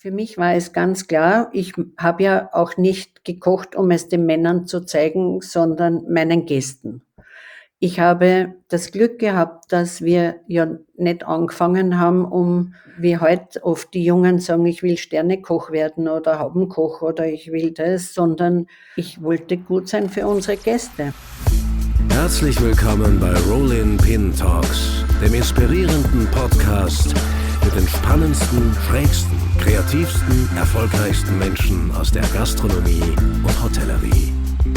Für mich war es ganz klar, ich habe ja auch nicht gekocht, um es den Männern zu zeigen, sondern meinen Gästen. Ich habe das Glück gehabt, dass wir ja nicht angefangen haben, wie heute oft die Jungen sagen, ich will Sternekoch werden oder Haubenkoch oder ich will das, sondern ich wollte gut sein für unsere Gäste. Herzlich willkommen bei Roll-In Pin Talks, dem inspirierenden Podcast mit den spannendsten, schrägsten, kreativsten, erfolgreichsten Menschen aus der Gastronomie und Hotellerie.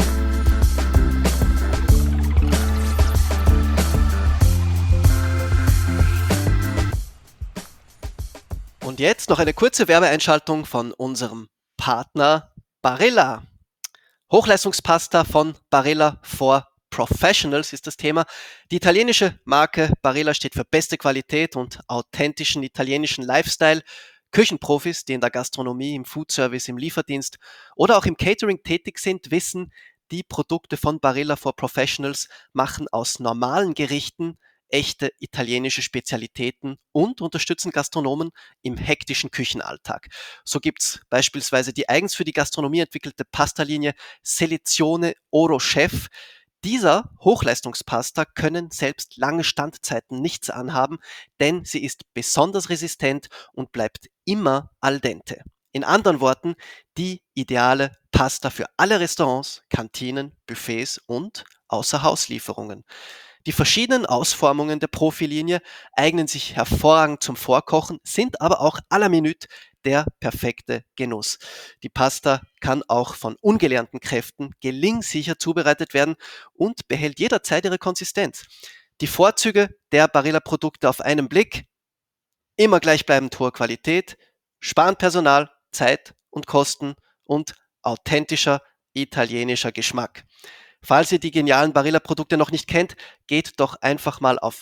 Und jetzt noch eine kurze Werbeeinschaltung von unserem Partner Barilla. Hochleistungspasta von Barilla for Professionals ist das Thema. Die italienische Marke Barilla steht für beste Qualität und authentischen italienischen Lifestyle. Küchenprofis, die in der Gastronomie, im Foodservice, im Lieferdienst oder auch im Catering tätig sind, wissen, die Produkte von Barilla for Professionals machen aus normalen Gerichten echte italienische Spezialitäten und unterstützen Gastronomen im hektischen Küchenalltag. So gibt's beispielsweise die eigens für die Gastronomie entwickelte Pastalinie Selezione Oro Chef. Dieser Hochleistungspasta können selbst lange Standzeiten nichts anhaben, denn sie ist besonders resistent und bleibt immer al dente. In anderen Worten, die ideale Pasta für alle Restaurants, Kantinen, Buffets und Außerhauslieferungen. Die verschiedenen Ausformungen der Profilinie eignen sich hervorragend zum Vorkochen, sind aber auch à la minute der perfekte Genuss. Die Pasta kann auch von ungelernten Kräften gelingsicher zubereitet werden und behält jederzeit ihre Konsistenz. Die Vorzüge der Barilla-Produkte auf einen Blick: immer gleichbleibend hohe Qualität, sparen Personal, Zeit und Kosten und authentischer italienischer Geschmack. Falls ihr die genialen Barilla-Produkte noch nicht kennt, geht doch einfach mal auf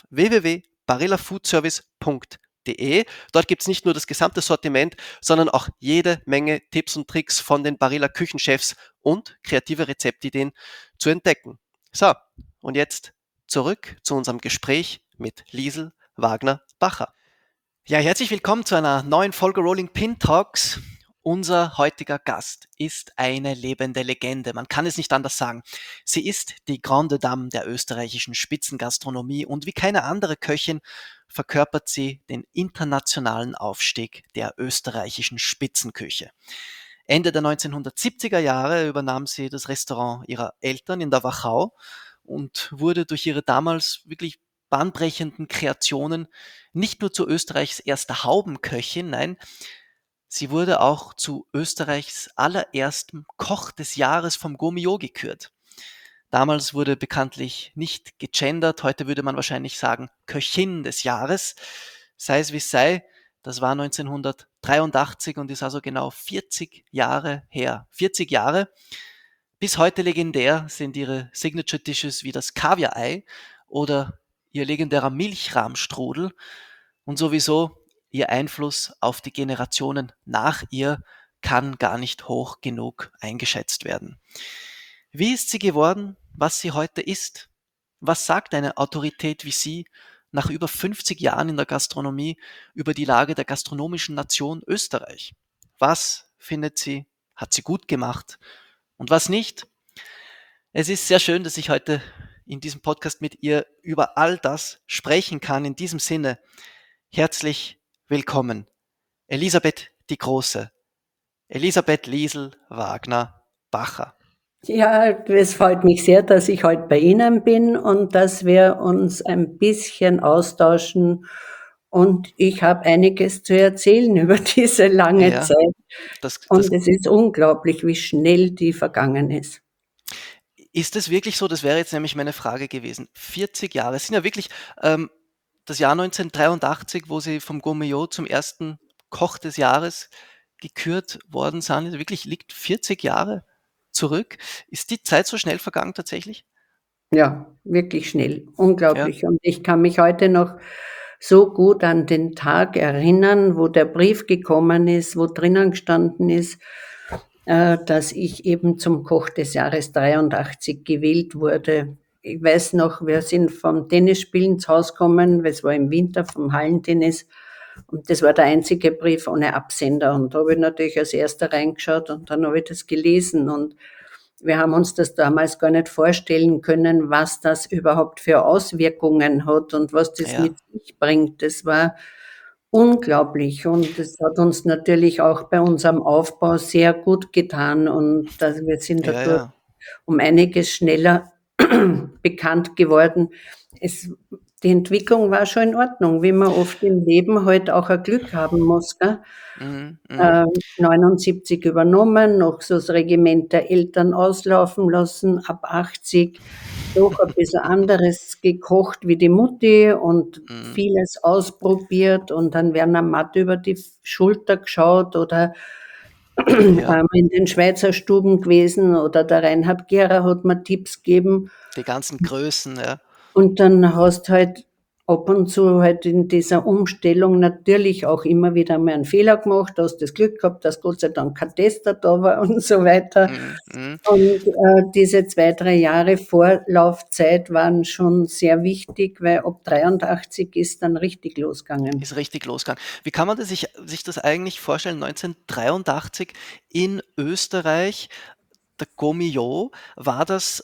www.barillafoodservice.de. Dort gibt es nicht nur das gesamte Sortiment, sondern auch jede Menge Tipps und Tricks von den Barilla-Küchenchefs und kreative Rezeptideen zu entdecken. So, und jetzt zurück zu unserem Gespräch mit Liesl Wagner-Bacher. Ja, herzlich willkommen zu einer neuen Folge Rolling Pin Talks. Unser heutiger Gast ist eine lebende Legende. Man kann es nicht anders sagen. Sie ist die Grande Dame der österreichischen Spitzengastronomie und wie keine andere Köchin verkörpert sie den internationalen Aufstieg der österreichischen Spitzenküche. Ende der 1970er Jahre übernahm sie das Restaurant ihrer Eltern in der Wachau und wurde durch ihre damals wirklich bahnbrechenden Kreationen nicht nur zu Österreichs erster Haubenköchin, nein, sie wurde auch zu Österreichs allererstem Koch des Jahres vom Gomio gekürt. Damals wurde bekanntlich nicht gegendert, heute würde man wahrscheinlich sagen Köchin des Jahres. Sei es wie es sei, das war 1983 und ist also genau 40 Jahre her. 40 Jahre. Bis heute legendär sind ihre Signature Dishes wie das Kaviar-Ei oder ihr legendärer Milchrahmstrudel und sowieso ihr Einfluss auf die Generationen nach ihr kann gar nicht hoch genug eingeschätzt werden. Wie ist sie geworden, was sie heute ist? Was sagt eine Autorität wie sie nach über 50 Jahren in der Gastronomie über die Lage der gastronomischen Nation Österreich? Was findet sie, hat sie gut gemacht und was nicht? Es ist sehr schön, dass ich heute in diesem Podcast mit ihr über all das sprechen kann. In diesem Sinne, herzlich willkommen, Elisabeth die Große, Elisabeth Liesl Wagner-Bacher. Ja, es freut mich sehr, dass ich heute bei Ihnen bin und dass wir uns ein bisschen austauschen. Und ich habe einiges zu erzählen über diese lange Ja, Zeit. das Und es ist unglaublich, wie schnell die vergangen ist. ist es wirklich so? Das wäre jetzt nämlich meine Frage gewesen. 40 Jahre, es sind ja wirklich das Jahr 1983, wo Sie vom Gomio zum ersten Koch des Jahres gekürt worden sind. Also wirklich liegt 40 Jahre zurück. Ist die Zeit so schnell vergangen tatsächlich? Ja, wirklich schnell, Ja, unglaublich. Und ich kann mich heute noch so gut an den Tag erinnern, wo der Brief gekommen ist, wo drinnen gestanden ist, dass ich eben zum Koch des Jahres 83 gewählt wurde. Ich weiß noch, wir sind vom Tennisspielen zu Hause gekommen, es war im Winter vom Hallentennis. Und das war der einzige Brief ohne Absender. Und da habe ich natürlich als erster reingeschaut und dann habe ich das gelesen. Und wir haben uns das damals gar nicht vorstellen können, was das überhaupt für Auswirkungen hat und was das Ja, mit sich bringt. Das war unglaublich und das hat uns natürlich auch bei unserem Aufbau sehr gut getan und wir sind ja, dadurch ja. um einiges schneller bekannt geworden. Es, die Entwicklung war schon in Ordnung, wie man oft im Leben halt auch ein Glück haben muss. Gell? Mhm, mhm. 79 übernommen, noch so das Regiment der Eltern auslaufen lassen, ab 80 doch ein bisschen anderes gekocht wie die Mutti und Mhm. vieles ausprobiert und dann werden am Matt über die Schulter geschaut oder Ja, in den Schweizer Stuben gewesen oder der Reinhard Gera hat mir Tipps gegeben. die ganzen Größen, ja. Und dann hast halt ab und zu halt in dieser Umstellung natürlich auch immer wieder mal einen Fehler gemacht, hast das Glück gehabt, dass Gott sei Dank kein Tester da war und so weiter. Mhm, mhm. Und diese 2, 3 Jahre Vorlaufzeit waren schon sehr wichtig, weil ab 83 ist dann richtig losgegangen. Ist richtig losgegangen. Wie kann man sich das eigentlich vorstellen? 1983 in Österreich, der Gomio, war das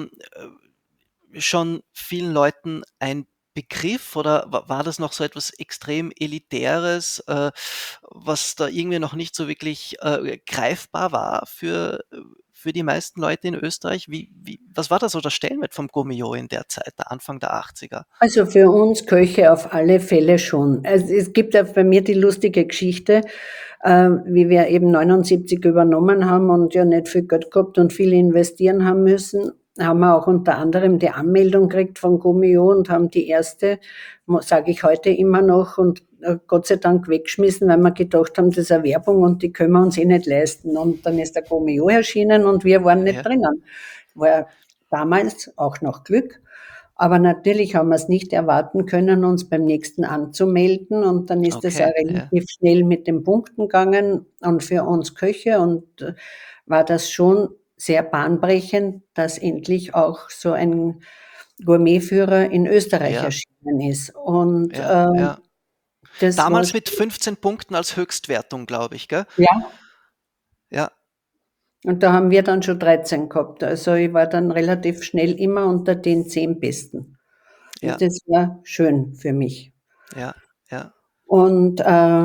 schon vielen Leuten ein Begriff oder war das noch so etwas extrem Elitäres, was da irgendwie noch nicht so wirklich greifbar war für die meisten Leute in Österreich? Was war da so der Stellenwert vom Gomio in der Zeit, der Anfang der 80er? Also für uns Köche auf alle Fälle schon. Also es gibt ja bei mir die lustige Geschichte, wie wir eben 79 übernommen haben und ja nicht viel Geld gehabt und viel investieren haben müssen, haben wir auch unter anderem die Anmeldung gekriegt von Gomio und haben die erste, sage ich heute immer noch, und Gott sei Dank weggeschmissen, weil wir gedacht haben, das ist eine Werbung und die können wir uns eh nicht leisten. Und dann ist der Gomio erschienen und wir waren nicht Ja, drinnen. War damals auch noch Glück. Aber natürlich haben wir es nicht erwarten können, uns beim nächsten anzumelden. Und dann ist es auch okay, ja, relativ schnell mit den Punkten gegangen. Und für uns Köche und war das schon sehr bahnbrechend, dass endlich auch so ein Gourmetführer in Österreich ja, erschienen ist. Und ja, ja. das war, Damals mit 15 Punkten als Höchstwertung, glaube ich, gell? ja, Ja, und da haben wir dann schon 13 gehabt. Also ich war dann relativ schnell immer unter den 10 Besten. Und ja, das war schön für mich. ja, ja, Und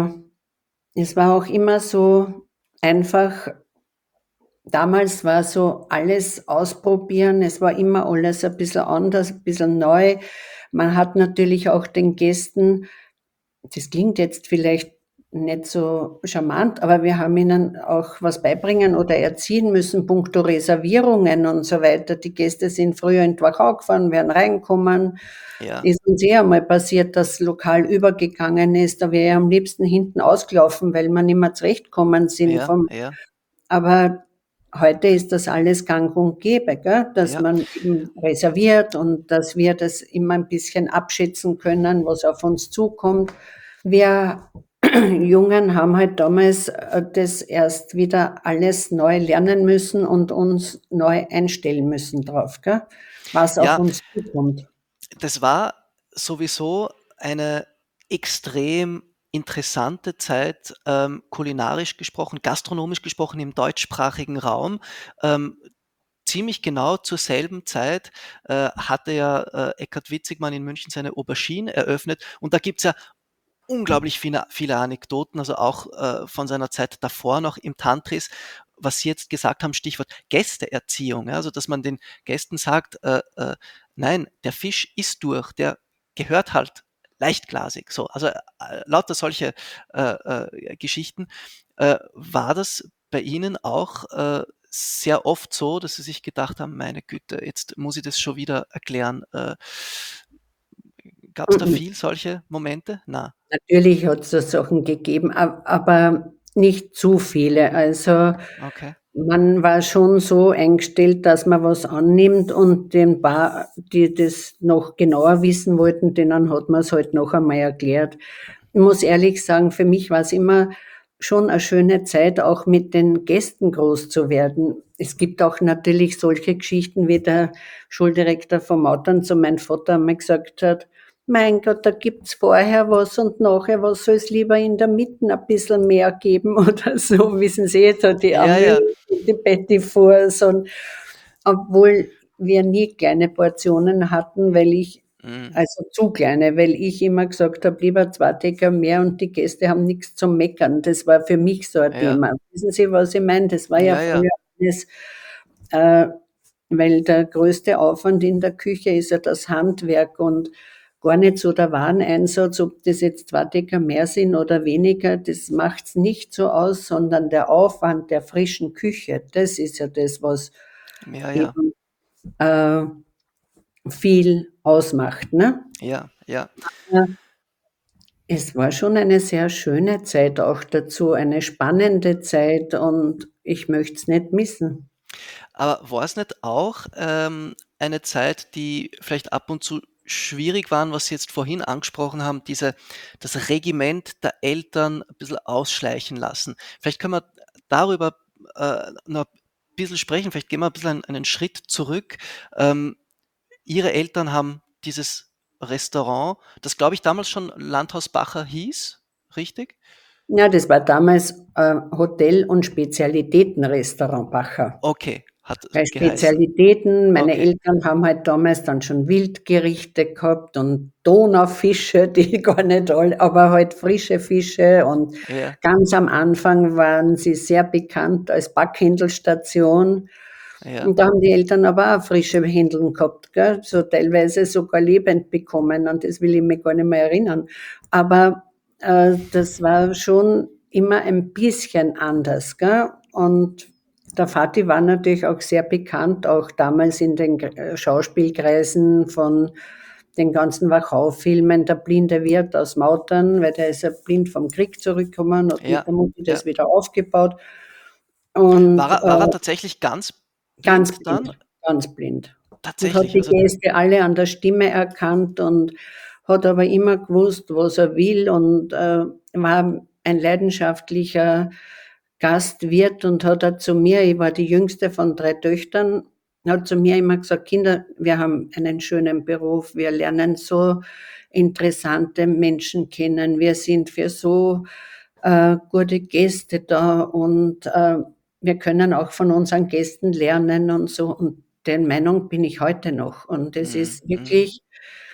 es war auch immer so einfach, damals war so alles ausprobieren, es war immer alles ein bisschen anders, ein bisschen neu. Man hat natürlich auch den Gästen, das klingt jetzt vielleicht nicht so charmant, aber wir haben ihnen auch was beibringen oder erziehen müssen, puncto Reservierungen und so weiter. Die Gäste sind früher in die Wachau gefahren, wären reingekommen. ja, Ist uns eh einmal passiert, dass das Lokal übergegangen ist. Da wäre ich am liebsten hinten ausgelaufen, weil wir nicht mehr zurechtgekommen sind ja, vom, ja, aber heute ist das alles gang und gäbe, gell? Dass ja. man eben reserviert und dass wir das immer ein bisschen abschätzen können, was auf uns zukommt. Wir Jungen haben halt damals das erst wieder alles neu lernen müssen und uns neu einstellen müssen drauf, gell? Was auf Ja, uns zukommt. das war sowieso eine extrem interessante Zeit, kulinarisch gesprochen, gastronomisch gesprochen im deutschsprachigen Raum. Ähm, ziemlich genau zur selben Zeit hatte ja Eckhard Witzigmann in München seine Aubergine eröffnet und da gibt's ja unglaublich viele Anekdoten, also auch von seiner Zeit davor noch im Tantris, was Sie jetzt gesagt haben, Stichwort Gästeerziehung, ja, also dass man den Gästen sagt, nein, der Fisch ist durch, der gehört halt leichtglasig, so, also lauter solche Geschichten. War das bei Ihnen auch sehr oft so, dass Sie sich gedacht haben, meine Güte, jetzt muss ich das schon wieder erklären. Gab es da Mhm. viel solche Momente? Na, Natürlich hat es so Sachen gegeben, aber nicht zu viele. Also okay. man war schon so eingestellt, dass man was annimmt und den paar, die das noch genauer wissen wollten, denen hat man es halt noch einmal erklärt. Ich muss ehrlich sagen, für mich war es immer schon eine schöne Zeit, auch mit den Gästen groß zu werden. Es gibt auch natürlich solche Geschichten, wie der Schuldirektor vom Mautern zu meinem Vater einmal gesagt hat, mein Gott, da gibt's vorher was und nachher was, soll es lieber in der Mitte ein bisschen mehr geben oder so, wissen Sie, jetzt hat die Ja, Amüs ja. und die Betty Fors und obwohl wir nie kleine Portionen hatten, weil ich Mhm. also zu kleine, weil ich immer gesagt habe, lieber 2 Decker mehr und die Gäste haben nichts zum Meckern. Das war für mich so ein Ja. Thema. Wissen Sie, was ich meine? Das war ja Ja, ja. früher alles, äh, weil der größte Aufwand in der Küche ist ja das Handwerk und gar nicht so der Wareneinsatz, ob das jetzt 2 Decker mehr sind oder weniger, das macht's nicht so aus, sondern der Aufwand der frischen Küche, das ist ja das, was Ja, ja. eben, äh, viel ausmacht, ne? Ja, ja. Ja. Es war schon eine sehr schöne Zeit auch dazu, eine spannende Zeit und ich möchte es nicht missen. Aber war es nicht auch eine Zeit, die vielleicht ab und zu schwierig waren, was Sie jetzt vorhin angesprochen haben, das Regiment der Eltern ein bisschen ausschleichen lassen? Vielleicht können wir darüber noch ein bisschen sprechen, vielleicht gehen wir ein bisschen einen Schritt zurück. Ähm, Ihre Eltern haben dieses Restaurant, das glaube ich damals schon Landhaus Bacher hieß, richtig? Ja, das war damals, Hotel und Spezialitätenrestaurant Bacher. Okay, hat Bei geheißen. Spezialitäten, meine Okay, Eltern haben halt damals dann schon Wildgerichte gehabt und Donaufische, die gar nicht all aber halt frische Fische und ja, ganz am Anfang waren sie sehr bekannt als Backhändelstation. ja. Und da haben die Eltern aber auch frische Händeln gehabt, gell, so teilweise sogar lebend bekommen, an das will ich mich gar nicht mehr erinnern. Aber, das war schon immer ein bisschen anders, gell? Und der Vati war natürlich auch sehr bekannt, auch damals in den Schauspielkreisen von den ganzen Wachau-Filmen, der blinde Wirt aus Mautern, weil der ist ja blind vom Krieg zurückgekommen, hat Ja, mit der Mutti ja. das wieder aufgebaut und, War er tatsächlich ganz ganz blind dann? blind, ganz blind. Und hat Tatsächlich, die also Gäste alle an der Stimme erkannt und hat aber immer gewusst, was er will und, war ein leidenschaftlicher Gastwirt und hat auch zu mir, ich war die jüngste von 3 Töchtern, hat zu mir immer gesagt: „Kinder, wir haben einen schönen Beruf, wir lernen so interessante Menschen kennen, wir sind für so, gute Gäste da und, wir können auch von unseren Gästen lernen und so." Und der Meinung bin ich heute noch. Und es mhm, ist mhm. wirklich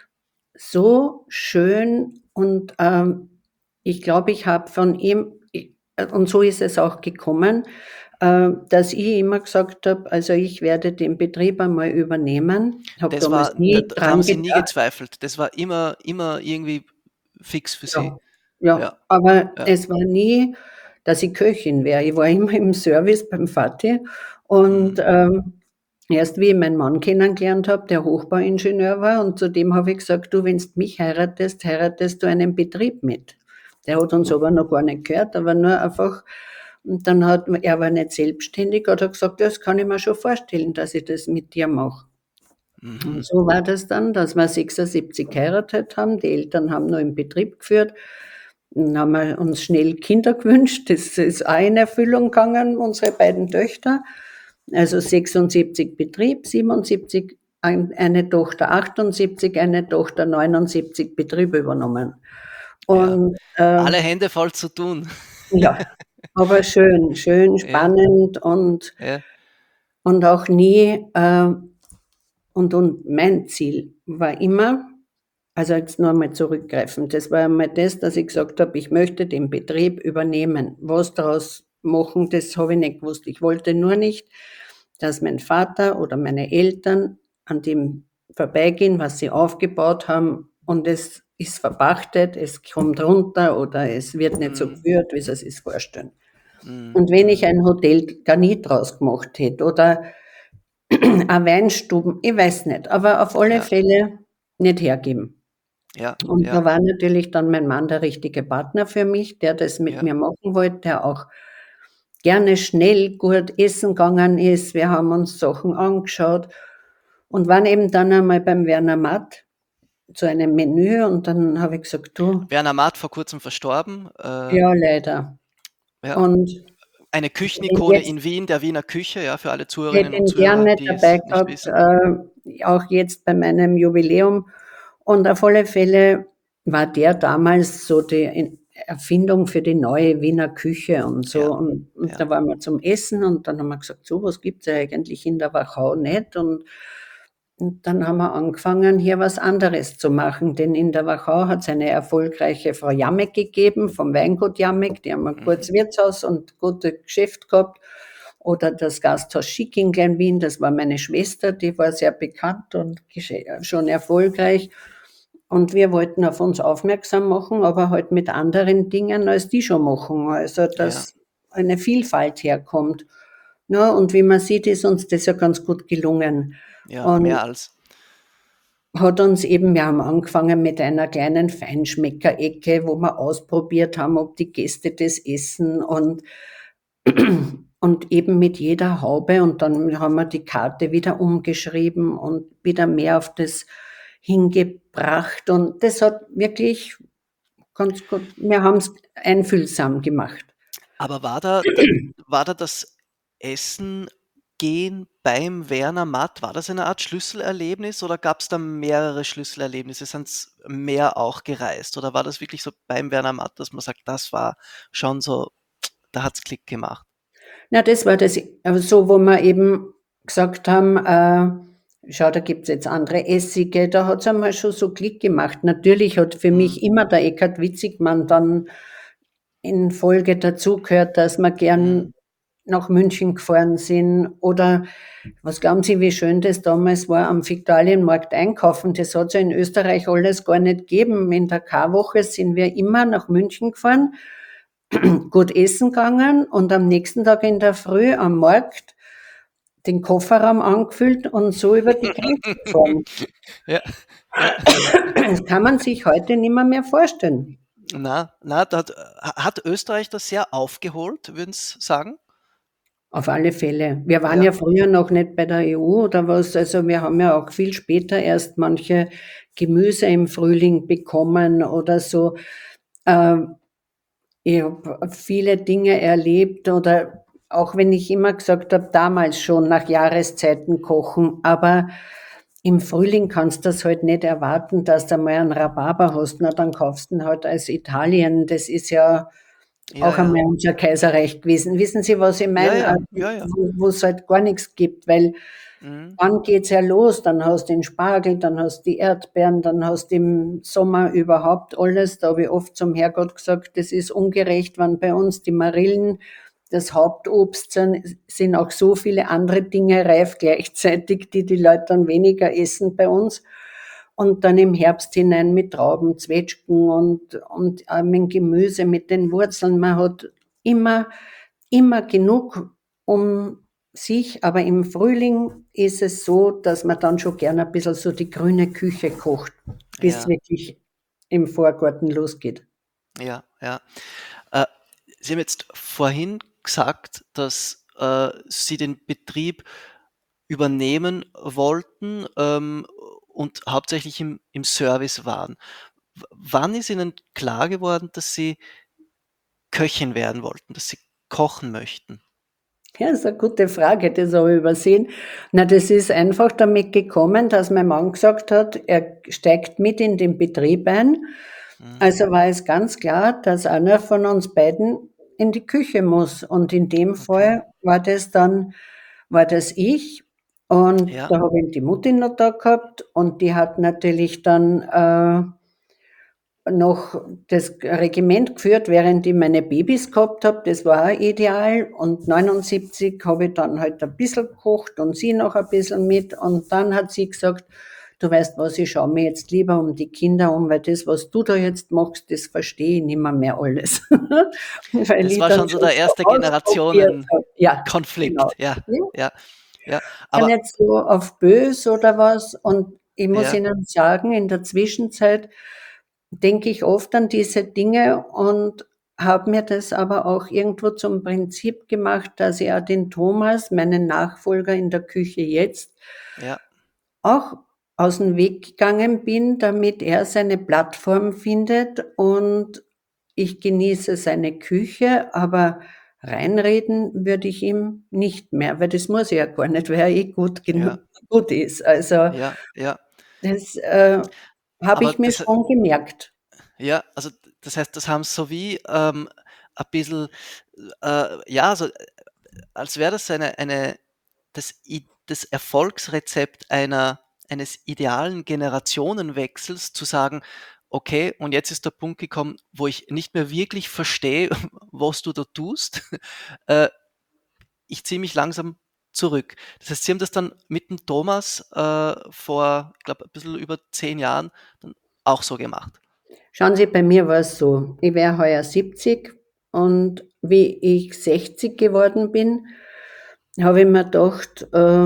so schön und, ich glaube, ich habe von ihm und so ist es auch gekommen, dass ich immer gesagt habe: „Also, ich werde den Betrieb einmal übernehmen." Habe Das damals war da nie da haben dran Sie nie gedacht. gezweifelt. Das war immer irgendwie fix für Sie. Ja, ja, Ja, aber ja. es war nie, dass ich Köchin wäre. Ich war immer im Service beim Vati und, Mhm. erst wie ich meinen Mann kennengelernt habe, der Hochbauingenieur war und zu dem habe ich gesagt: „Du, wenn's mich heiratest, heiratest du einen Betrieb mit." Der hat uns aber noch gar nicht gehört, aber nur einfach und dann hat er war nicht selbstständig, hat er gesagt: „Ja, das kann ich mir schon vorstellen, dass ich das mit dir mache." Und Mhm. so war das dann, dass wir 76 geheiratet haben. Die Eltern haben noch im Betrieb geführt. Dann haben wir uns schnell Kinder gewünscht. Das ist auch in Erfüllung gegangen, unsere beiden Töchter. Also 76 Betrieb, 77 eine Tochter, 78 eine Tochter, 79 Betrieb übernommen. Ja. Und, Alle Hände voll zu tun. ja, aber schön, schön, Ja, spannend ja. und auch nie, und mein Ziel war immer, also jetzt nur einmal zurückgreifend, das war einmal das, dass ich gesagt habe, ich möchte den Betrieb übernehmen. Was daraus machen, das habe ich nicht gewusst. Ich wollte nur nicht, dass mein Vater oder meine Eltern an dem vorbeigehen, was sie aufgebaut haben und es ist verpachtet, es kommt runter oder es wird nicht so Mhm. geführt, wie sie sich's vorstellen. Mhm. Und wenn ich Mhm. ein Hotel Garni draus gemacht hätte oder eine Weinstuben, ich weiß nicht, aber auf alle Ja, Fälle nicht hergeben. ja, Und ja, da war natürlich dann mein Mann der richtige Partner für mich, der das mit ja. mir machen wollte, der auch gerne schnell gut essen gegangen ist. Wir haben uns Sachen angeschaut und waren eben dann einmal beim Werner Matt zu einem Menü und dann habe ich gesagt: „Du, Werner Matt vor Kurzem verstorben. ja, leider." Ja, Und eine ich hätte ihn Küchenikone jetzt in Wien, der Wiener Küche, ja, für alle hätte Zuhörerinnen und ihn Zuhörer, gerne die dabei es nicht gehabt, wissen. auch jetzt bei meinem Jubiläum. Und auf alle Fälle war der damals so die Erfindung für die neue Wiener Küche und so. Ja, Und ja. da waren wir zum Essen und dann haben wir gesagt, so was gibt's ja eigentlich in der Wachau nicht. Und dann haben wir angefangen, hier was anderes zu machen, denn in der Wachau hat es eine erfolgreiche Frau Jamek gegeben, vom Weingut Jamek, die haben ein gutes Mhm. Wirtshaus und gutes Geschäft gehabt. Oder das Gasthaus Schick in Klein-Wien, das war meine Schwester, die war sehr bekannt und schon erfolgreich. Und wir wollten auf uns aufmerksam machen, aber halt mit anderen Dingen, als die schon machen. Also, Ja, dass eine Vielfalt herkommt. Ja, und wie man sieht, ist uns das ja ganz gut gelungen. ja, mehr Und als. hat uns eben, wir haben angefangen mit einer kleinen Feinschmeckerecke, wo wir ausprobiert haben, ob die Gäste das essen und eben mit jeder Haube und dann haben wir die Karte wieder umgeschrieben und wieder mehr auf das hingebracht und das hat wirklich ganz gut, wir haben es einfühlsam gemacht. Aber war da das Essen gehen beim Werner Matt, war das eine Art Schlüsselerlebnis oder gab es da mehrere Schlüsselerlebnisse? Sind's mehr auch gereist oder war das wirklich so beim Werner Matt, dass man sagt, das war schon so, da hat's Klick gemacht? Na, das war das, so, wo wir eben gesagt haben, schau, da gibt's jetzt andere Essige, da hat's einmal schon so Klick gemacht. Natürlich hat für Mhm. mich immer der Eckhard Witzigmann dann in Folge dazugehört, dass wir Mhm. gern nach München gefahren sind oder was glauben Sie, wie schön das damals war, am Viktualienmarkt einkaufen? Das hat's ja in Österreich alles gar nicht gegeben. In der Karwoche sind wir immer nach München gefahren, gut essen gegangen und am nächsten Tag in der Früh am Markt den Kofferraum angefüllt und so über die Grenze gefahren. Ja, ja. Das kann man sich heute nicht mehr vorstellen. Na, da hat Österreich das sehr aufgeholt, würden Sie sagen? Auf alle Fälle. Wir waren Ja. ja früher noch nicht bei der EU oder was, also wir haben ja auch viel später erst manche Gemüse im Frühling bekommen oder so. Ähm, Ich habe viele Dinge erlebt oder auch wenn ich immer gesagt habe, damals schon nach Jahreszeiten kochen, aber im Frühling kannst du das halt nicht erwarten, dass du mal einen Rhabarber hast, na, dann kaufst du ihn halt aus Italien. Das ist ja Ja, auch ja. einmal unser Kaiserreich gewesen. Wissen Sie, was ich Ja, meine? ja, ja, ja. Wo es halt gar nichts gibt, weil Mhm. dann geht's ja los, dann hast du den Spargel, dann hast du die Erdbeeren, dann hast du im Sommer überhaupt alles. Da habe ich oft zum Herrgott gesagt, das ist ungerecht, wenn bei uns die Marillen das Hauptobst sind auch so viele andere Dinge reif gleichzeitig, die die Leute dann weniger essen bei uns. Und dann im Herbst hinein mit Trauben, Zwetschgen und mit Gemüse, mit den Wurzeln. Man hat immer, immer genug um sich, aber im Frühling ist es so, dass man dann schon gerne ein bisschen so die grüne Küche kocht, bis Ja, wirklich im Vorgarten losgeht. ja, ja. Äh, Sie haben jetzt vorhin gesagt, dass Sie den Betrieb übernehmen wollten und hauptsächlich im Service waren. Wann ist Ihnen klar geworden, dass Sie Köchin werden wollten, dass Sie kochen möchten? Ja, das ist eine gute Frage, das habe ich übersehen. Na, das ist einfach damit gekommen, dass mein Mann gesagt hat, er steigt mit in den Betrieb ein. Mhm. Also war es ganz klar, dass einer von uns beiden in die Küche muss. Und in dem Okay. Fall war das ich. Und Ja, da habe ich die Mutti noch da gehabt und die hat natürlich dann noch das Regiment geführt, während ich meine Babys gehabt habe. Das war auch ideal. Und 79 habe ich dann halt ein bisschen gekocht und sie noch ein bisschen mit. Und dann hat sie gesagt, du weißt was, ich schaue mir jetzt lieber um die Kinder um, weil das, was du da jetzt machst, das verstehe ich nicht mehr alles. Weil das ich war dann schon so schon der so erste ausprobiert habe. Ja, genau. Generationen-Konflikt. Ja, Ja, ja, ja. ja, Aber nicht so auf bös oder was. Und ich muss ja, Ihnen sagen, in der Zwischenzeit denke ich oft an diese Dinge und habe mir das aber auch irgendwo zum Prinzip gemacht, dass ich auch den Thomas, meinen Nachfolger in der Küche jetzt, ja, auch aus dem Weg gegangen bin, damit er seine Plattform findet und ich genieße seine Küche, aber reinreden würde ich ihm nicht mehr, weil das muss er ja gar nicht, weil er eh gut ja, genug gut ist. Also, ja, ja. das, habe aber ich mir schon gemerkt. ja, also das heißt, das haben so wie ein bisschen, ja, so, als wäre das das Erfolgsrezept eines idealen Generationenwechsels, zu sagen, okay, und jetzt ist der Punkt gekommen, wo ich nicht mehr wirklich verstehe, was du da tust. Äh, Ich ziehe mich langsam zurück. Das heißt, Sie haben das dann mit dem Thomas vor, ich glaube, ein bisschen über 10 Jahren dann auch so gemacht. Schauen Sie, bei mir war es so, ich wäre heuer 70 und wie ich 60 geworden bin, habe ich mir gedacht,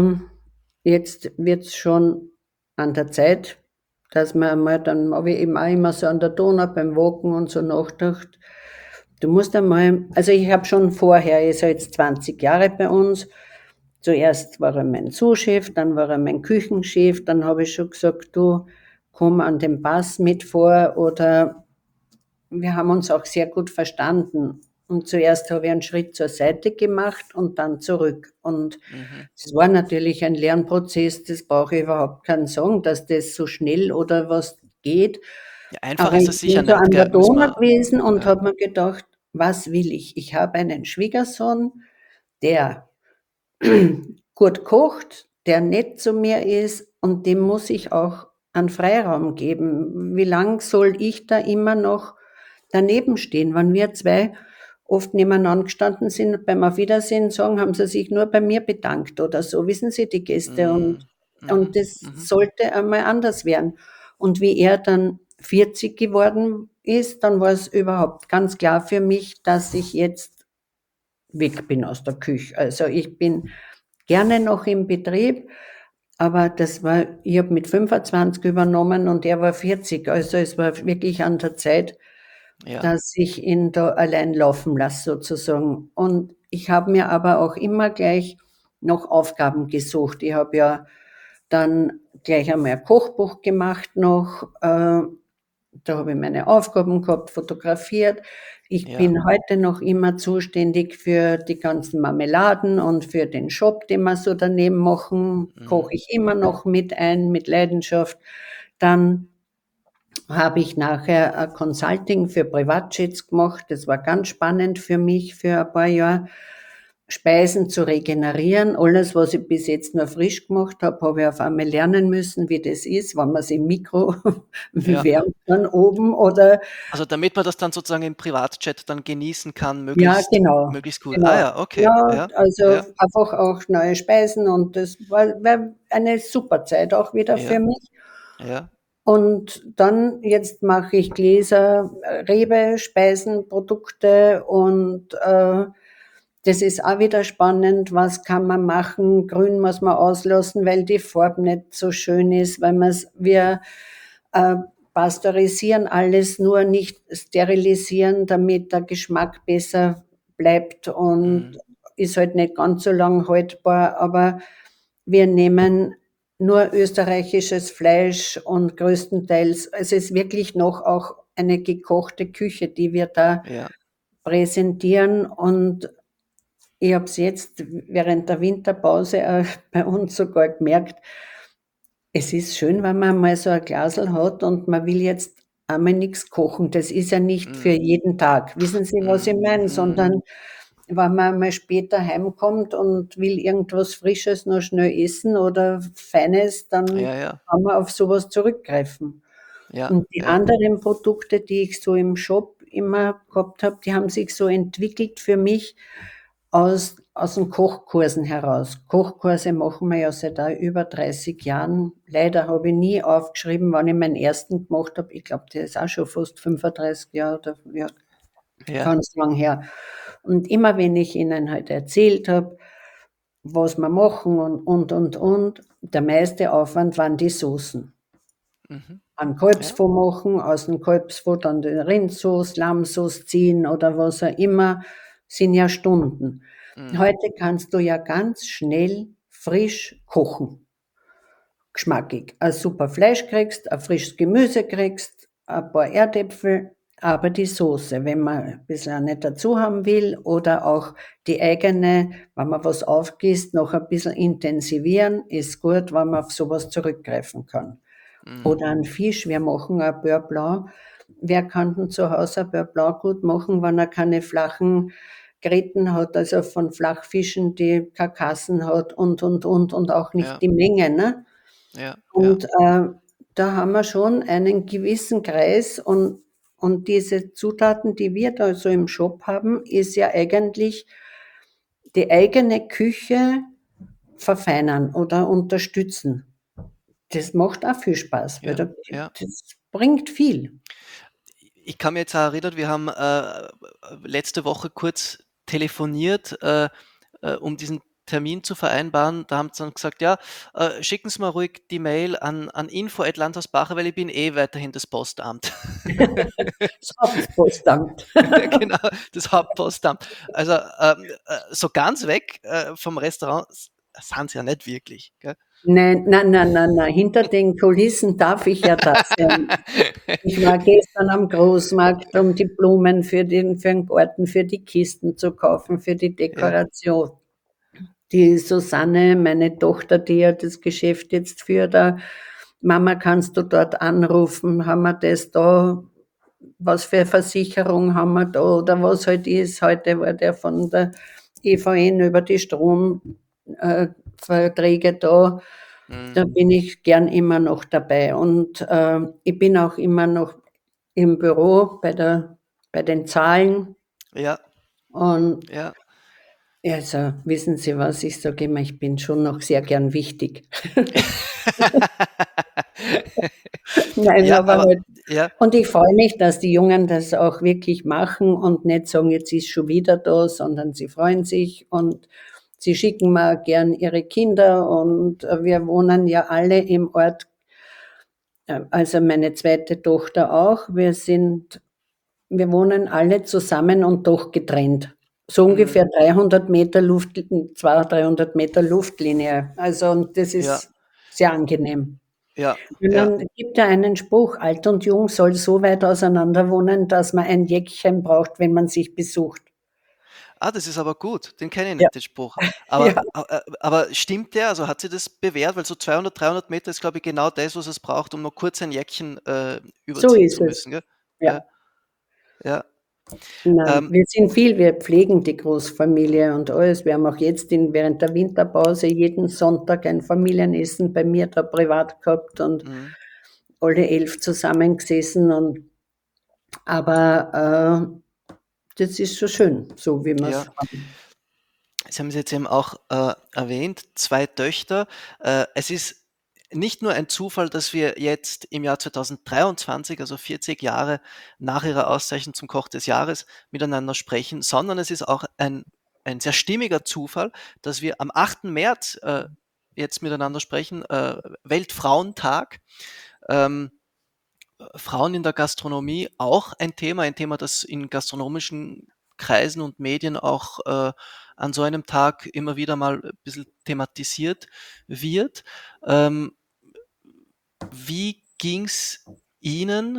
jetzt wird's schon an der Zeit, dass man einmal, dann habe ich eben auch immer so an der Donau beim Walken und so nachgedacht, du musst einmal, also ich habe schon vorher, er ist ja jetzt 20 Jahre bei uns, zuerst war er mein Sous-Chef, dann war er mein Küchenchef, dann habe ich schon gesagt, du komm an den Pass mit vor, oder wir haben uns auch sehr gut verstanden. Und zuerst habe ich einen Schritt zur Seite gemacht und dann zurück. Und Mhm. es war natürlich ein Lernprozess, das brauche ich überhaupt keinen sagen, dass das so schnell oder was geht. Ja, einfach Aber ist ich es sicher bin so nicht, an der gell? Müssen Donau wir, gewesen und ja. habe mir gedacht, was will ich? Ich habe einen Schwiegersohn, der gut kocht, der nett zu mir ist, und dem muss ich auch einen Freiraum geben. Wie lang soll ich da immer noch daneben stehen? Wenn wir zwei oft nebeneinander gestanden sind, beim Auf Wiedersehen sagen, haben sie sich nur bei mir bedankt oder so, wissen Sie, die Gäste. Und, Mhm. Mhm. und das Mhm. sollte einmal anders werden. Und wie er dann 40 geworden ist, dann war es überhaupt ganz klar für mich, dass ich jetzt weg bin aus der Küche. Also ich bin gerne noch im Betrieb, aber das war, ich habe mit 25 übernommen und er war 40. Also es war wirklich an der Zeit, Ja, dass ich ihn da allein laufen lasse sozusagen. Und ich habe mir aber auch immer gleich noch Aufgaben gesucht. Ich habe ja dann gleich einmal ein Kochbuch gemacht noch. Da habe ich meine Aufgaben gehabt, fotografiert. Ich ja. bin heute noch immer zuständig für die ganzen Marmeladen und für den Shop, den wir so daneben machen, Mhm. koche ich immer noch mit ein, mit Leidenschaft. Dann habe ich nachher ein Consulting für Privatjets gemacht. Das war ganz spannend für mich für ein paar Jahre. Speisen zu regenerieren. Alles, was ich bis jetzt nur frisch gemacht habe, habe ich auf einmal lernen müssen, wie das ist, wenn man es im Mikro Ja. wärmt dann oben oder Also damit man das dann sozusagen im Privatjet dann genießen kann, ja, genau, möglichst gut. Ah genau. ja, okay. Ja, Ja, also ja, einfach auch neue Speisen, und das war eine super Zeit auch wieder für ja, mich. ja. Und dann jetzt mache ich Gläser, Rebe, Speisenprodukte, und das ist auch wieder spannend. Was kann man machen? Grün muss man auslassen, weil die Farbe nicht so schön ist, weil wir äh, pasteurisieren alles, nur nicht sterilisieren, damit der Geschmack besser bleibt und Mhm. ist halt nicht ganz so lang haltbar. Aber wir nehmen nur österreichisches Fleisch und größtenteils, es ist wirklich noch auch eine gekochte Küche, die wir da Ja. präsentieren. Und ich habe es jetzt während der Winterpause bei uns sogar gemerkt, es ist schön, wenn man mal so ein Glasl hat und man will jetzt einmal nichts kochen. Das ist ja nicht für Mhm. jeden Tag. Wissen Sie, was ich Mhm. meine? Mhm. Sondern wenn man mal später heimkommt und will irgendwas Frisches noch schnell essen oder Feines, dann Ja, ja, kann man auf sowas zurückgreifen. ja, Und die ja. anderen Produkte, die ich so im Shop immer gehabt habe, die haben sich so entwickelt für mich aus den Kochkursen heraus. Kochkurse machen wir ja seit über 30 Jahren. Leider habe ich nie aufgeschrieben, wann ich meinen ersten gemacht habe. Ich glaube, der ist auch schon fast 35 Jahre oder ja, Ja. ganz lang her. Und immer wenn ich ihnen halt erzählt habe, was wir machen und, der meiste Aufwand waren die Soßen. Mhm. Einen Ja. Kalbsfond machen, aus dem Kalbsfond dann den Rindsauce, Lammsauce ziehen oder was auch immer, sind ja Stunden. Mhm. Heute kannst du ja ganz schnell frisch kochen, geschmackig. Ein super Fleisch kriegst, ein frisches Gemüse kriegst, ein paar Erdäpfel, aber die Soße, wenn man ein bisschen auch nicht dazu haben will, oder auch die eigene, wenn man was aufgießt, noch ein bisschen intensivieren, ist gut, wenn man auf sowas zurückgreifen kann. Mhm. Oder einen Fisch. Wir machen ein Beurre Blanc. Wer kann denn zu Hause ein Beurre Blanc gut machen, wenn er keine flachen Gräten hat, also von Flachfischen, die Karkassen hat und auch nicht Ja, die Menge, ne? ja, ja. Und da haben wir schon einen gewissen Kreis und diese Zutaten, die wir da so im Shop haben, ist ja eigentlich die eigene Küche verfeinern oder unterstützen. Das macht auch viel Spaß, weil Ja, ja. das bringt viel. Ich kann mich jetzt auch erinnern, wir haben letzte Woche kurz telefoniert, um diesen Termin zu vereinbaren. Da haben sie dann gesagt, ja, schicken Sie mal ruhig die Mail an info@landhausbacher, weil ich bin eh weiterhin das Postamt. Das Hauptpostamt. Genau, das Hauptpostamt. Also so ganz weg vom Restaurant sind sie ja nicht wirklich. Gell? Nein, nein, nein, nein, nein. Hinter den Kulissen darf ich ja da sein. Ich war gestern am Großmarkt, um die Blumen für den Garten, für die Kisten zu kaufen, für die Ja, Dekoration. Die Susanne, meine Tochter, die ja das Geschäft jetzt führt, Mama, kannst du dort anrufen? Haben wir das da? Was für Versicherung haben wir da? Oder was halt ist? Heute war der von der EVN über die Stromverträge da. mm, Da bin ich gern immer noch dabei. Und ich bin auch immer noch im Büro bei den Zahlen. ja, Und ja. also wissen Sie was, ich sage immer, ich bin schon noch sehr gern wichtig. Nein, Ja, aber aber halt. ja, Und ich freue mich, dass die Jungen das auch wirklich machen und nicht sagen, jetzt ist schon wieder da, sondern sie freuen sich und sie schicken mir gern ihre Kinder und wir wohnen ja alle im Ort, also meine zweite Tochter auch. Wir wohnen alle zusammen und doch getrennt. So mm, ungefähr 300 Meter 200, 300 Meter Luftlinie. Also, und das ja, ist sehr angenehm. ja, Und ja. dann gibt ja einen Spruch, alt und jung soll so weit auseinander wohnen, dass man ein Jäckchen braucht, wenn man sich besucht. Ah, das ist aber gut. Den kenne ich Ja, nicht, den Spruch. Aber, ja, aber stimmt der? Also hat sie das bewährt? Weil so 200, 300 Meter ist, glaube ich, genau das, was es braucht, um noch kurz ein Jäckchen so überziehen ist zu es. müssen. Gell? Ja. Ja, ja. Nein, Ähm, wir sind viel, wir pflegen die Großfamilie und alles. Wir haben auch jetzt während der Winterpause jeden Sonntag ein Familienessen bei mir da privat gehabt und mhm. alle 11 zusammengesessen. Aber das ist schon schön, so wie wir es Ja, haben. Sie haben es jetzt eben auch erwähnt, zwei Töchter. Es ist nicht nur ein Zufall, dass wir jetzt im Jahr 2023, also 40 Jahre nach Ihrer Auszeichnung zum Koch des Jahres, miteinander sprechen, sondern es ist auch ein sehr stimmiger Zufall, dass wir am 8. März jetzt miteinander sprechen, Weltfrauentag. Ähm, Frauen in der Gastronomie auch ein Thema, das in gastronomischen Kreisen und Medien auch an so einem Tag immer wieder mal ein bisschen thematisiert wird. Ähm, Wie ging's Ihnen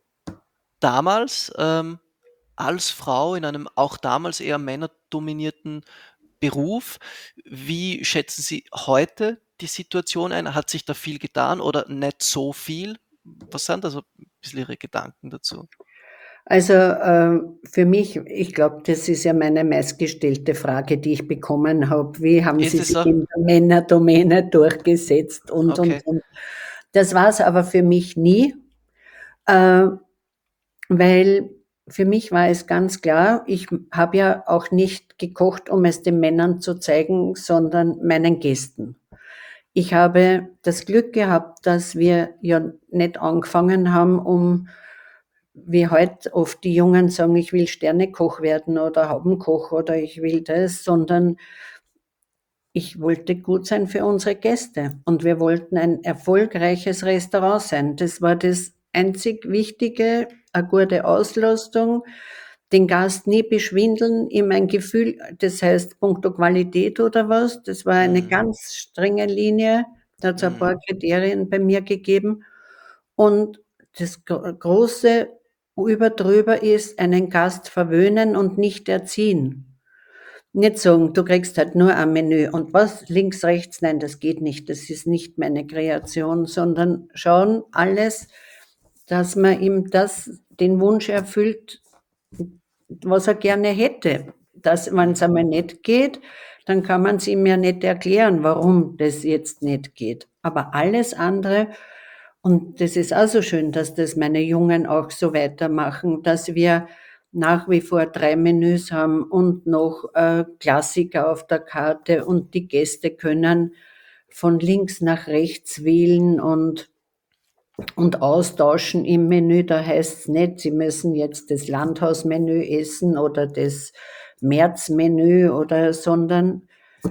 damals als Frau in einem auch damals eher männerdominierten Beruf? Wie schätzen Sie heute die Situation ein? Hat sich da viel getan oder nicht so viel? Was sind da so ein bisschen Ihre Gedanken dazu? Also für mich, ich glaube, das ist ja meine meistgestellte Frage, die ich bekommen habe. Wie haben Ist Sie es sich so? in der Männerdomäne durchgesetzt Okay. und. Das war es aber für mich nie, äh, weil für mich war es ganz klar, ich habe ja auch nicht gekocht, um es den Männern zu zeigen, sondern meinen Gästen. Ich habe das Glück gehabt, dass wir ja nicht angefangen haben, wie heute oft die Jungen sagen, ich will Sternekoch werden oder Haubenkoch oder ich will das, sondern ich wollte gut sein für unsere Gäste und wir wollten ein erfolgreiches Restaurant sein. Das war das einzig Wichtige, eine gute Auslastung, den Gast nie beschwindeln, ihm ein Gefühl, das heißt punkto Qualität oder was, das war eine Mhm. ganz strenge Linie, da hat es ein Mhm. paar Kriterien bei mir gegeben und das große Überdrüber ist, einen Gast verwöhnen und nicht erziehen. Nicht sagen, du kriegst halt nur ein Menü und was links, rechts, nein, das geht nicht, das ist nicht meine Kreation, sondern schauen alles, dass man ihm den Wunsch erfüllt, was er gerne hätte. Wenn es einmal nicht geht, dann kann man es ihm ja nicht erklären, warum das jetzt nicht geht. Aber alles andere, und das ist auch so schön, dass das meine Jungen auch so weitermachen, dass wir nach wie vor 3 Menüs haben und noch Klassiker auf der Karte und die Gäste können von links nach rechts wählen und austauschen im Menü. Da heißt es nicht, sie müssen jetzt das Landhausmenü essen oder das Märzmenü sondern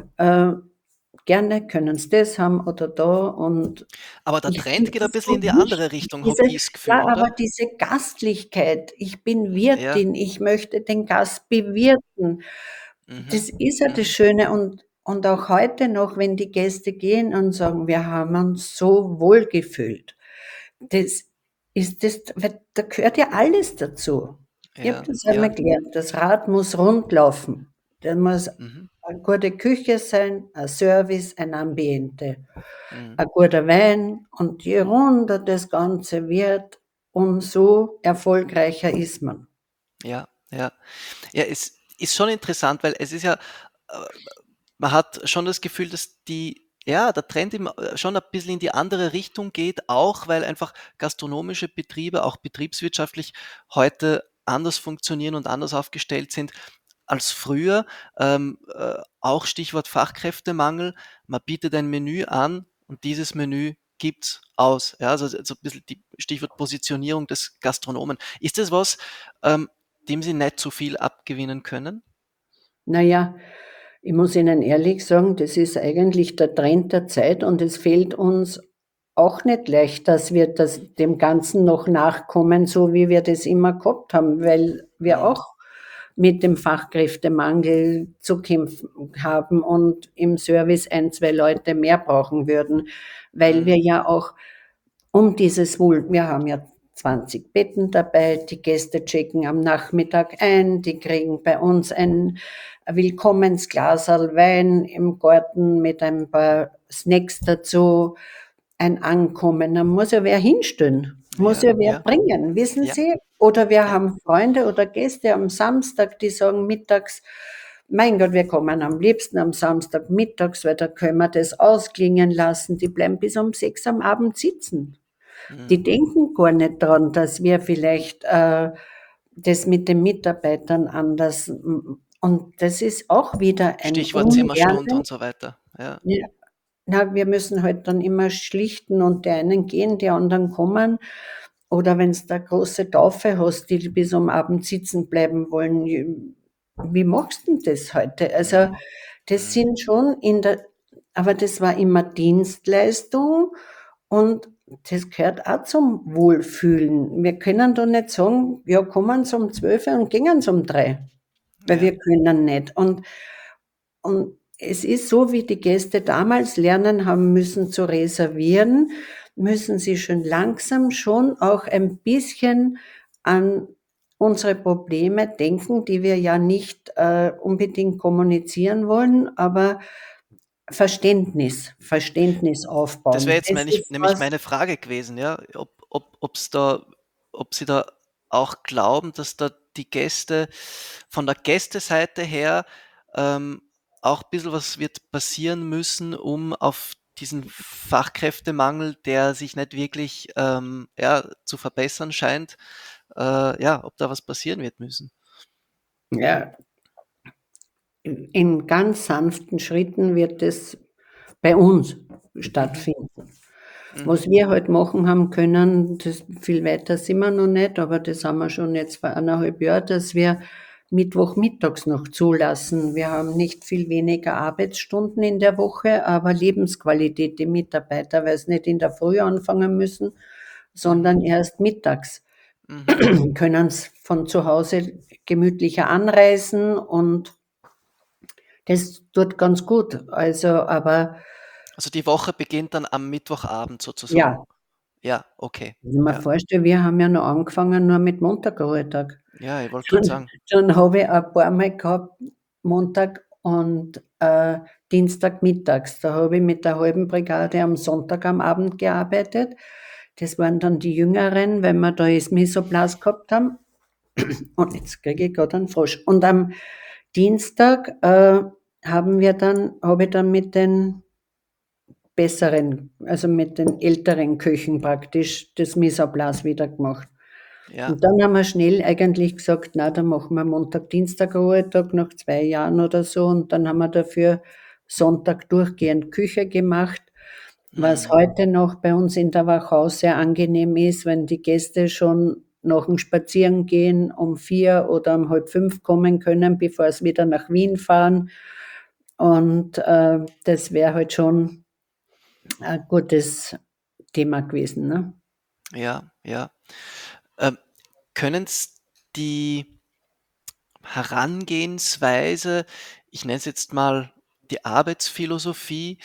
gerne können sie das haben oder da. Und Aber der ich Trend finde geht ein das bisschen so in die andere wichtig, Richtung, habe ich das Gefühl, aber oder? diese Gastlichkeit, ich bin Ja. Wirtin, ich möchte den Gast bewirten. Mhm. Das ist ja das Mhm. Schöne und auch heute noch, wenn die Gäste gehen und sagen, wir haben uns so wohl gefühlt. Das weil da gehört ja alles dazu. Ich habe Ja, das ja. einmal gelernt, das Rad muss rund laufen. Da muss Mhm. eine gute Küche sein, ein Service, ein Ambiente, Mhm. ein guter Wein und je runder das Ganze wird, umso erfolgreicher ist man. Ja, ja. Ja, es ist schon interessant, weil es ist ja, äh, man hat schon das Gefühl, dass der Trend schon ein bisschen in die andere Richtung geht, auch weil einfach gastronomische Betriebe, auch betriebswirtschaftlich heute anders funktionieren und anders aufgestellt sind als früher. Auch Stichwort Fachkräftemangel. Man bietet ein Menü an und dieses Menü gibt's aus. Ja, also so ein bisschen die Stichwort Positionierung des Gastronomen. Ist das was, dem Sie nicht so viel abgewinnen können? Na ja, ich muss Ihnen ehrlich sagen, das ist eigentlich der Trend der Zeit und es fällt uns auch nicht leicht, dass wir dem Ganzen noch nachkommen, so wie wir das immer gehabt haben, weil wir Mhm. auch mit dem Fachkräftemangel zu kämpfen haben und im Service 1, 2 Leute mehr brauchen würden, weil wir Mhm. ja auch wir haben ja 20 Betten dabei, die Gäste checken am Nachmittag ein, die kriegen bei uns ein Willkommensglaserl Wein im Garten mit ein paar Snacks dazu, ein Ankommen. Da muss ja wer hinstellen, muss Ja, ja wer ja, bringen, wissen ja, Sie? Oder wir ja. haben Freunde oder Gäste am Samstag, die sagen mittags, mein Gott, wir kommen am liebsten am Samstag mittags, weil da können wir das ausklingen lassen. Die bleiben bis um 6 am Abend sitzen. Mhm. Die denken gar nicht dran, dass wir vielleicht das mit den Mitarbeitern anders. Und das ist auch wieder ein Stichwort Zimmerstunde Umlernen. und so weiter. Ja. Ja, na, wir müssen halt dann immer schlichten und die einen gehen, die anderen kommen. Oder wenn du da große Taufe hast, die bis um Abend sitzen bleiben wollen, wie machst du denn das heute? Also, Mhm. das Mhm. sind schon aber das war immer Dienstleistung und das gehört auch zum Wohlfühlen. Wir können da nicht sagen, ja, kommen Sie um 12 und gehen Sie um 3, weil Ja. wir können nicht. Und es ist so, wie die Gäste damals lernen haben müssen zu reservieren, müssen sie schon langsam schon auch ein bisschen an unsere Probleme denken, die wir ja nicht unbedingt kommunizieren wollen, aber Verständnis Das wäre aufbauen. jetzt Das ist nämlich was. meine Frage gewesen, ja, ob Sie da auch glauben, dass da die Gäste von der Gästeseite her auch ein bisschen was wird passieren müssen, um auf diesen Fachkräftemangel, der sich nicht wirklich zu verbessern scheint, ob da was passieren wird müssen. Ja, in ganz sanften Schritten wird es bei uns Mhm. stattfinden. Mhm. Was wir halt machen haben können, viel weiter sind wir noch nicht, aber das haben wir schon jetzt vor 1,5 Jahren, dass wir mittwochmittags noch zulassen. Wir haben nicht viel weniger Arbeitsstunden in der Woche, aber Lebensqualität die Mitarbeiter, weil sie nicht in der Früh anfangen müssen, Mhm. sondern erst mittags. Mhm. Können es von zu Hause gemütlicher anreisen und das tut ganz gut. Also, aber Also die Woche beginnt dann am Mittwochabend sozusagen. ja, Ja, okay. wenn ich mir Ja. vorstelle, wir haben ja noch angefangen nur mit Montagruhetag. Ja, ich wollte gerade Dann sagen. dann habe ich ein paar Mal gehabt, Montag und Dienstagmittags. Da habe ich mit der halben Brigade am Sonntag am Abend gearbeitet. Das waren dann die Jüngeren, wenn wir da das Misoplas gehabt haben. Und jetzt kriege ich gerade einen Frosch. Und am Dienstag habe ich dann mit den besseren, also mit den älteren Köchen praktisch das Misoplas wieder gemacht. Ja. Und dann haben wir schnell eigentlich gesagt, na, dann machen wir Montag, Dienstag Ruhetag nach 2 Jahren oder so. Und dann haben wir dafür Sonntag durchgehend Küche gemacht, was heute noch bei uns in der Wachau sehr angenehm ist, wenn die Gäste schon nach dem Spazierengehen um 4 oder um halb 5 kommen können, bevor sie wieder nach Wien fahren. Und das wäre halt schon ein gutes Thema gewesen. Ne? Ja, ja. Können es die Herangehensweise, ich nenne es jetzt mal die Arbeitsphilosophie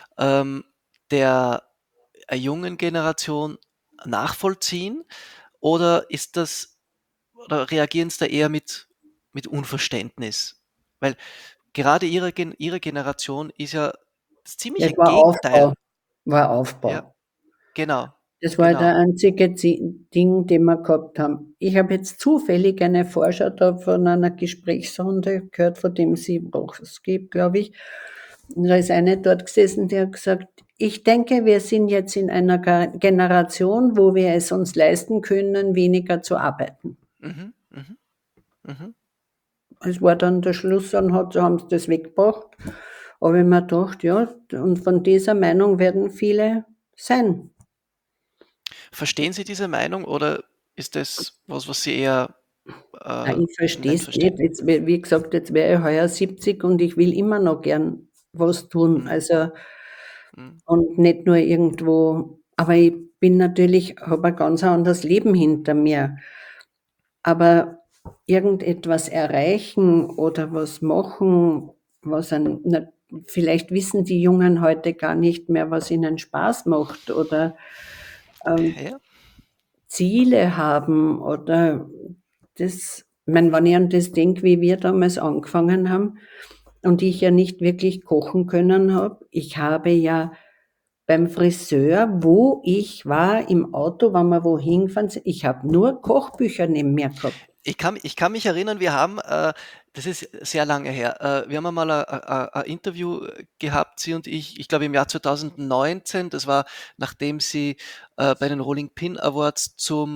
der jungen Generation nachvollziehen oder reagieren sie da eher mit Unverständnis? Weil gerade ihre Generation ist ja das ziemliche Das war Gegenteil. Aufbau. War Ja, Aufbau. genau, Das war genau. der einzige Ding, den wir gehabt haben. Ich habe jetzt zufällig eine Vorschau da von einer Gesprächsrunde gehört, von dem sie es gibt, glaube ich. Und da ist eine dort gesessen, die hat gesagt, ich denke, wir sind jetzt in einer Generation, wo wir es uns leisten können, weniger zu arbeiten. Mhm, mhm, mhm. Es war dann der Schluss, dann haben sie das weggebracht. Aber ich mir gedacht, ja, und von dieser Meinung werden viele sein. Verstehen Sie diese Meinung oder ist das was Sie eher Nein, ich verstehe nicht es nicht. verstehen? Jetzt, wie gesagt, jetzt wäre ich heuer 70 und ich will immer noch gern was tun. Mhm, Also, mhm. und nicht nur irgendwo, aber ich bin natürlich, habe ein ganz anderes Leben hinter mir. Aber irgendetwas erreichen oder was machen, vielleicht wissen die Jungen heute gar nicht mehr, was ihnen Spaß macht oder Ja, Ziele haben oder das, ich meine, wenn ich an das denke, wie wir damals angefangen haben und ich ja nicht wirklich kochen können habe. Ich habe ja beim Friseur, wo ich war, im Auto, wenn wir wohin gefahren sind, ich habe nur Kochbücher neben mir gehabt. ich kann mich erinnern, wir haben, das ist sehr lange her, wir haben einmal ein Interview gehabt, Sie und ich glaube im Jahr 2019, das war nachdem Sie bei den Rolling Pin Awards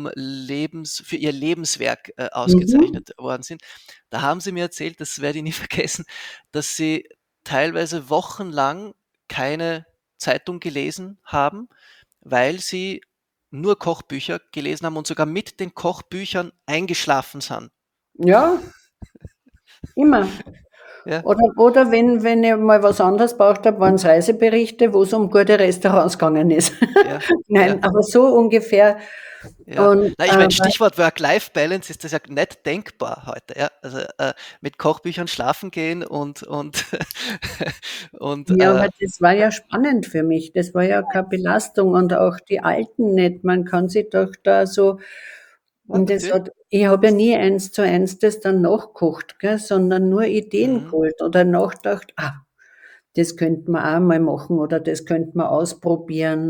für Ihr Lebenswerk Mhm. ausgezeichnet worden sind. Da haben Sie mir erzählt, das werde ich nie vergessen, dass Sie teilweise wochenlang keine Zeitung gelesen haben, weil Sie nur Kochbücher gelesen haben und sogar mit den Kochbüchern eingeschlafen sind. Ja, immer. Ja, Oder wenn ich mal was anderes braucht habe, waren es Reiseberichte, wo es um gute Restaurants gegangen ist. ja, ja, Nein, aber so ungefähr. ja. Und Na, ich meine, Stichwort Work-Life-Balance ist das ja nicht denkbar heute. Ja? Also mit Kochbüchern schlafen gehen und und ja, aber das war ja spannend für mich. Das war ja keine Belastung und auch die Alten nicht. Man kann sich doch da so, ja, und natürlich. ich habe ja nie 1:1 das dann nachgekocht, gell, sondern nur Ideen Mhm. geholt oder nachgedacht, das könnte man auch mal machen oder das könnte man ausprobieren.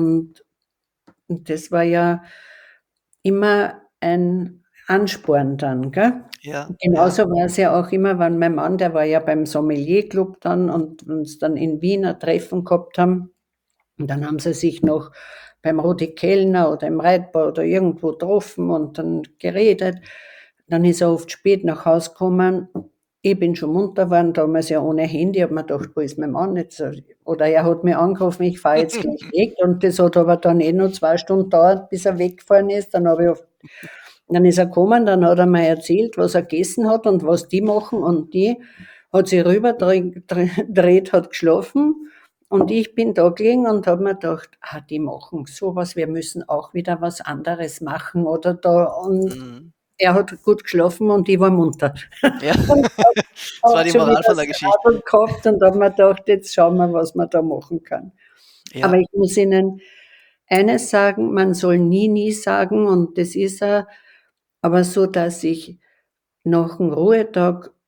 Und das war ja immer ein Ansporn dann, gell? Ja, ja. Genauso war es ja auch immer, wenn mein Mann, der war ja beim Sommelierclub dann und uns dann in Wien ein Treffen gehabt haben. Und dann haben sie sich noch beim Rudi Kellner oder im Reitbau oder irgendwo getroffen und dann geredet. Dann ist er oft spät nach Hause gekommen. Ich bin schon munter geworden, damals ja ohne Handy. Ich habe mir gedacht, wo ist mein Mann jetzt? Oder er hat mich angerufen, ich fahre jetzt gleich weg. Und das hat aber dann noch 2 Stunden gedauert, bis er weggefahren ist. Dann ist er gekommen, dann hat er mir erzählt, was er gegessen hat und was die machen. Und die hat sich rübergedreht, hat geschlafen. Und ich bin da gelegen und habe mir gedacht, die machen sowas, wir müssen auch wieder was anderes machen oder da. Und Mhm. er hat gut geschlafen und ich war munter. Ja. Und Das war habe die schon Moral wieder von das der Geschichte. Radl gehabt und habe mir gedacht, jetzt schauen wir, was man da machen kann. Aber Ja. ich muss Ihnen eines sagen, man soll nie, nie sagen, und das ist aber so, dass ich nach dem Ruhetag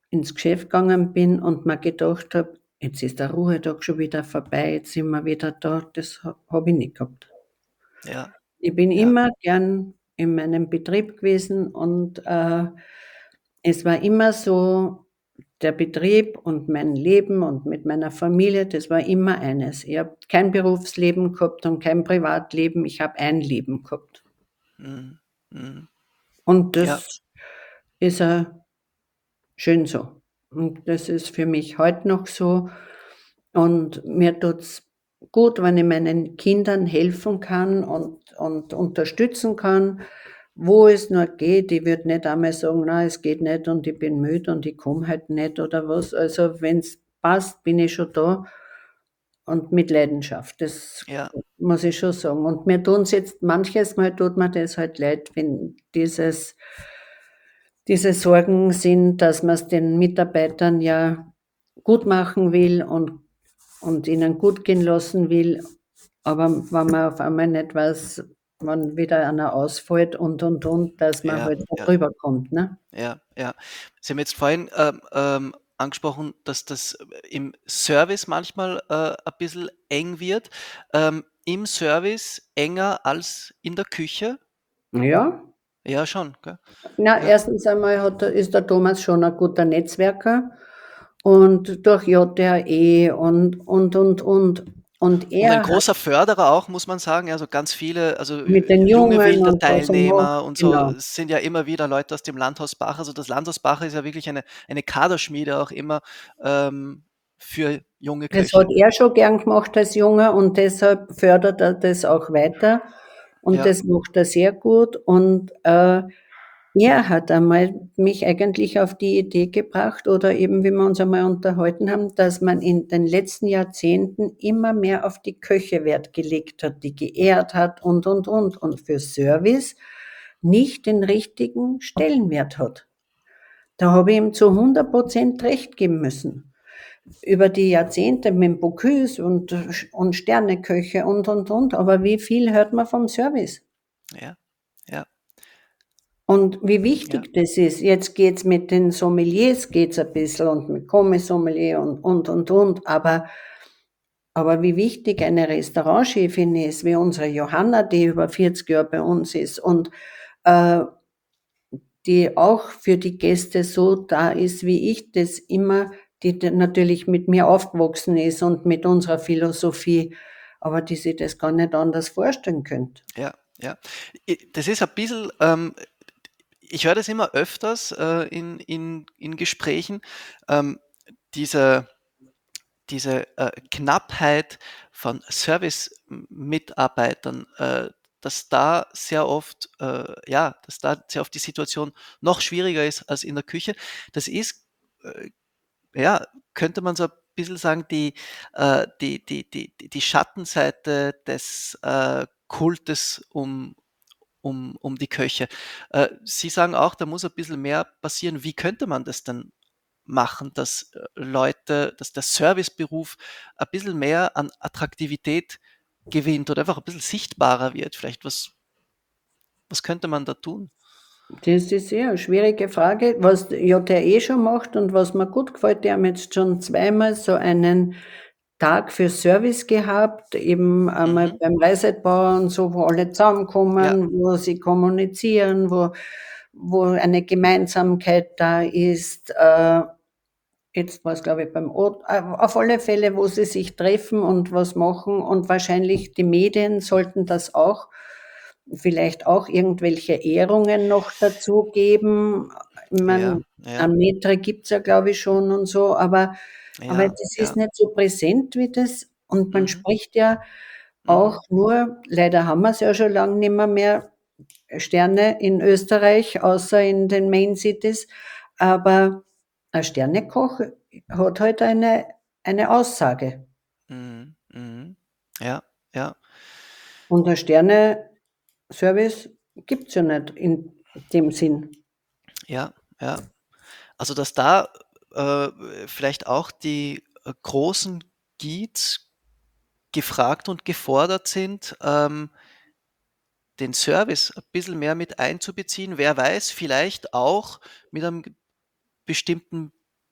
ins Geschäft gegangen bin und mir gedacht habe, jetzt ist der Ruhetag schon wieder vorbei, jetzt sind wir wieder da, das habe ich nicht gehabt. Ja, Ich bin ja, immer gern in meinem Betrieb gewesen und es war immer so, der Betrieb und mein Leben und mit meiner Familie, das war immer eines. Ich habe kein Berufsleben gehabt und kein Privatleben, ich habe ein Leben gehabt. mhm, mhm, Und ja, das ist auch schön so. Und das ist für mich heute noch so. Und mir tut's gut, wenn ich meinen Kindern helfen kann und unterstützen kann, wo es nur geht. Ich würde nicht einmal sagen: „Na, es geht nicht und ich bin müde und ich komme halt nicht“ oder was. Also, wenn's passt, bin ich schon da und mit Leidenschaft. Das ja, muss ich schon sagen. Und mir tun's jetzt manches Mal tut mir das halt leid, wenn diese Sorgen sind, dass man's den Mitarbeitern ja gut machen will und ihnen gut gehen lassen will, aber wenn man auf einmal nicht weiß, wann wieder einer ausfällt und, dass man ja, halt da ja. drüber kommt, ne? Ja, ja. Sie haben jetzt vorhin, angesprochen, dass das im Service manchmal, ein bisschen eng wird. Im Service enger als in der Küche? Ja. Ja, schon, gell? Na, Ja, erstens einmal ist der Thomas schon ein guter Netzwerker und durch JTAE und und ein er hat großer Förderer auch, muss man sagen. Also, ganz viele, also, mit den junge Jungen wilde und was er macht, Teilnehmer und so, genau. es sind ja immer wieder Leute aus dem Landhaus Bach. Also, das Landhaus Bach ist ja wirklich eine Kaderschmiede auch immer, für junge Das hat Köche. er schon gern gemacht als Junge und deshalb fördert er das auch weiter und Ja, das macht er sehr gut. Und er hat einmal mich eigentlich auf die Idee gebracht oder eben, wie wir uns einmal unterhalten haben, dass man in den letzten Jahrzehnten immer mehr auf die Köche Wert gelegt hat, die geehrt hat und für Service nicht den richtigen Stellenwert hat. Da habe ich ihm zu 100% recht geben müssen. Über die Jahrzehnte mit Bocuse und Sterneköche und. Aber wie viel hört man vom Service? ja, ja, Und wie ja, wichtig das ist. Jetzt geht's mit den Sommeliers geht's ein bisschen und mit Commis-Sommelier und. Aber wie wichtig eine Restaurantchefin ist, wie unsere Johanna, die über 40 Jahre bei uns ist und äh, die auch für die Gäste so da ist, wie ich das immer, die natürlich mit mir aufgewachsen ist und mit unserer Philosophie, aber die sich das gar nicht anders vorstellen könnte. ja, ja. Das ist ein bisschen, ich höre das immer öfters, in Gesprächen, ähm, diese Knappheit von Service-Mitarbeitern, dass da sehr oft, ja, dass da sehr oft die Situation noch schwieriger ist als in der Küche. Das ist, äh, ja, könnte man so ein bisschen sagen, die Schattenseite des, Kultes um die Köche. Sie sagen auch, da muss ein bisschen mehr passieren. Wie könnte man das denn machen, dass dass der Serviceberuf ein bisschen mehr an Attraktivität gewinnt oder einfach ein bisschen sichtbarer wird? Vielleicht was könnte man da tun? Das ist ja 'ne schwierige Frage, was ja der eh schon macht und was mir gut gefällt, die haben jetzt schon zweimal so einen Tag für Service gehabt, eben einmal Mhm. beim Reisetbauer und so, wo alle Ja, zusammenkommen, wo sie kommunizieren, wo eine Gemeinsamkeit da ist. Jetzt war's, glaube ich, beim Ot auf alle Fälle, wo sie sich treffen und was machen und wahrscheinlich die Medien sollten das auch vielleicht auch irgendwelche Ehrungen noch dazugeben. Ich ja, meine, ja, ein Maitre gibt's ja, glaube ich, schon und so, aber ja, das ist ja. nicht so präsent wie das und man Mhm, spricht ja auch mhm. nur leider haben wir's ja schon lang nimmer mehr Sterne in Österreich, außer in den Main Cities, aber ein Sternekoch hat halt eine Aussage Mhm, mhm. Ja, ja, und ein Sterneservice gibt's ja nicht in dem Sinn. ja, ja. Also, dass da, vielleicht auch die, großen Guides gefragt und gefordert sind, den Service ein bisschen mehr mit einzubeziehen. Wer weiß, vielleicht auch mit einem bestimmten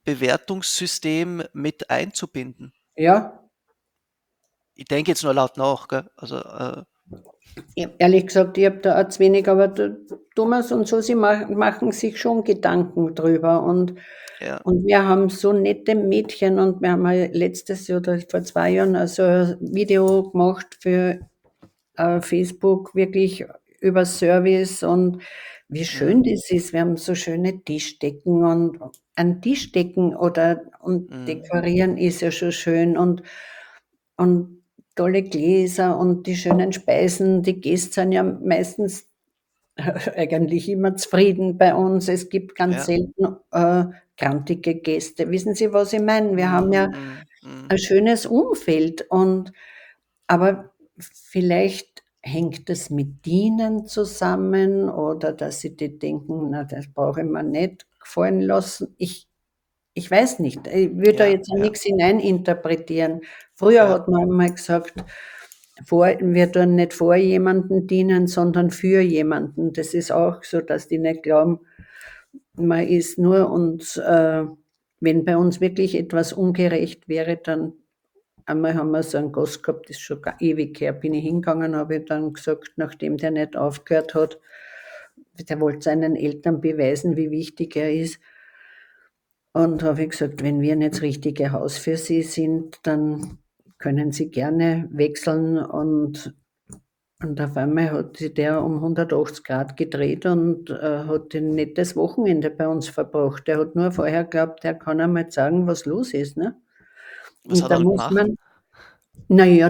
Bewertungssystem mit einzubinden. Ja, Ich denke jetzt nur laut nach, gell? Also, ehrlich gesagt, ich habe da auch zu wenig, aber der Thomas und so, sie machen sich schon Gedanken drüber. ja, Und wir haben so nette Mädchen und wir haben mal letztes Jahr oder vor 2 Jahren also ein Video gemacht für Facebook, wirklich über Service und wie schön das ist. Wir haben so schöne Tischdecken und ein Tischdecken und mhm, dekorieren ist ja schon schön und tolle Gläser und die schönen Speisen. Die Gäste sind ja meistens eigentlich immer zufrieden bei uns. Es gibt ganz ja, selten grantige Gäste. Wissen Sie, was ich meine? Wir haben mhm, ja mhm, mhm, ein schönes Umfeld aber vielleicht hängt es mit Ihnen zusammen oder dass Sie die denken, na, das brauche ich mir nicht gefallen lassen. Ich weiß nicht. Ich würde da ja, jetzt auch ja, nichts hineininterpretieren. Früher ja, hat man einmal gesagt, wir tun nicht vor jemanden dienen, sondern für jemanden. Das ist auch so, dass die nicht glauben, man ist nur uns, wenn bei uns wirklich etwas ungerecht wäre, dann einmal haben wir so einen Gast gehabt, das ist schon ewig her, bin ich hingegangen, habe ich dann gesagt, nachdem der nicht aufgehört hat, der wollte seinen Eltern beweisen, wie wichtig er ist. Und habe ich gesagt, wenn wir nicht das richtige Haus für Sie sind, dann können Sie gerne wechseln. Und auf einmal hat sich der um 180 Grad gedreht und hat ein nettes Wochenende bei uns verbracht. Der hat nur vorher geglaubt, er kann einmal sagen, was los ist. Ne? was Und hat er da dann muss gemacht? man, naja,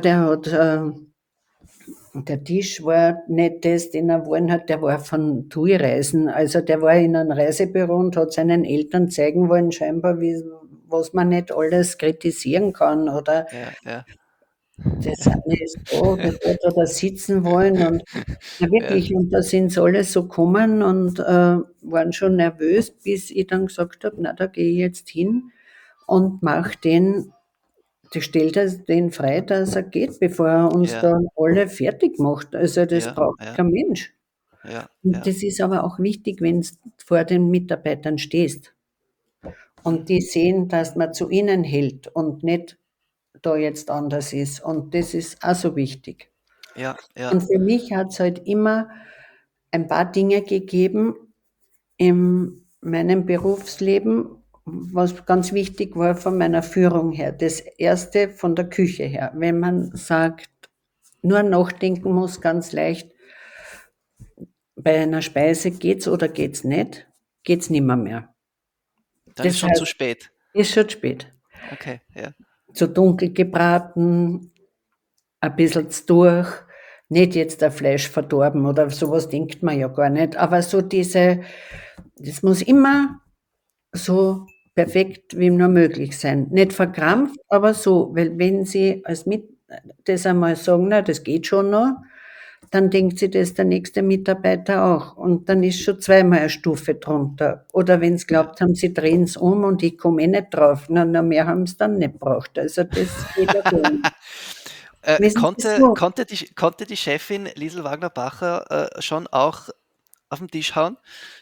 der Tisch war nicht das, den er wollen hat, der war von TUI-Reisen. Also der war in einem Reisebüro und hat seinen Eltern zeigen wollen, scheinbar, was man nicht alles kritisieren kann oder Ja, ja, das eine ist da, das hat da sitzen wollen und ja, ja, wirklich, und da sind sie alle so gekommen und waren schon nervös, bis ich dann gesagt habe, na, da gehe ich jetzt hin und mache den frei, dass er geht, bevor er uns ja, da alle fertig macht. Also das ja, braucht ja, kein Mensch. ja, Und ja, das ist aber auch wichtig, wenn du vor den Mitarbeitern stehst und mhm, die sehen, dass man zu ihnen hält und nicht da jetzt anders ist. Und das ist auch so wichtig. ja, ja, Und für mich hat es halt immer ein paar Dinge gegeben in meinem Berufsleben, was ganz wichtig war von meiner Führung her. Das erste von der Küche her. Wenn man sagt, nur nachdenken muss, ganz leicht, bei einer Speise geht's oder geht's nicht, geht's nimmer mehr. dann ist Das schon zu heißt, spät. ist schon spät. Okay, ja, Zu dunkel gebraten, ein bisschen durch, nicht jetzt ein Fleisch verdorben oder sowas denkt man ja gar nicht, aber so das muss immer so perfekt wie nur möglich sein. Nicht ja, verkrampft, aber so, weil wenn Sie das einmal sagen, na, das geht schon noch, dann denkt sich das der nächste Mitarbeiter auch. Und dann ist schon zweimal eine Stufe drunter. Oder wenn Sie ja. glaubt haben, Sie drehen es um und ich komme eh nicht drauf, na mehr haben Sie dann nicht gebraucht. Also das geht ja gar nicht. Wissen Sie Konnte, so? konnte die Chefin Liesl Wagner-Bacher schon auch auf den Tisch hauen?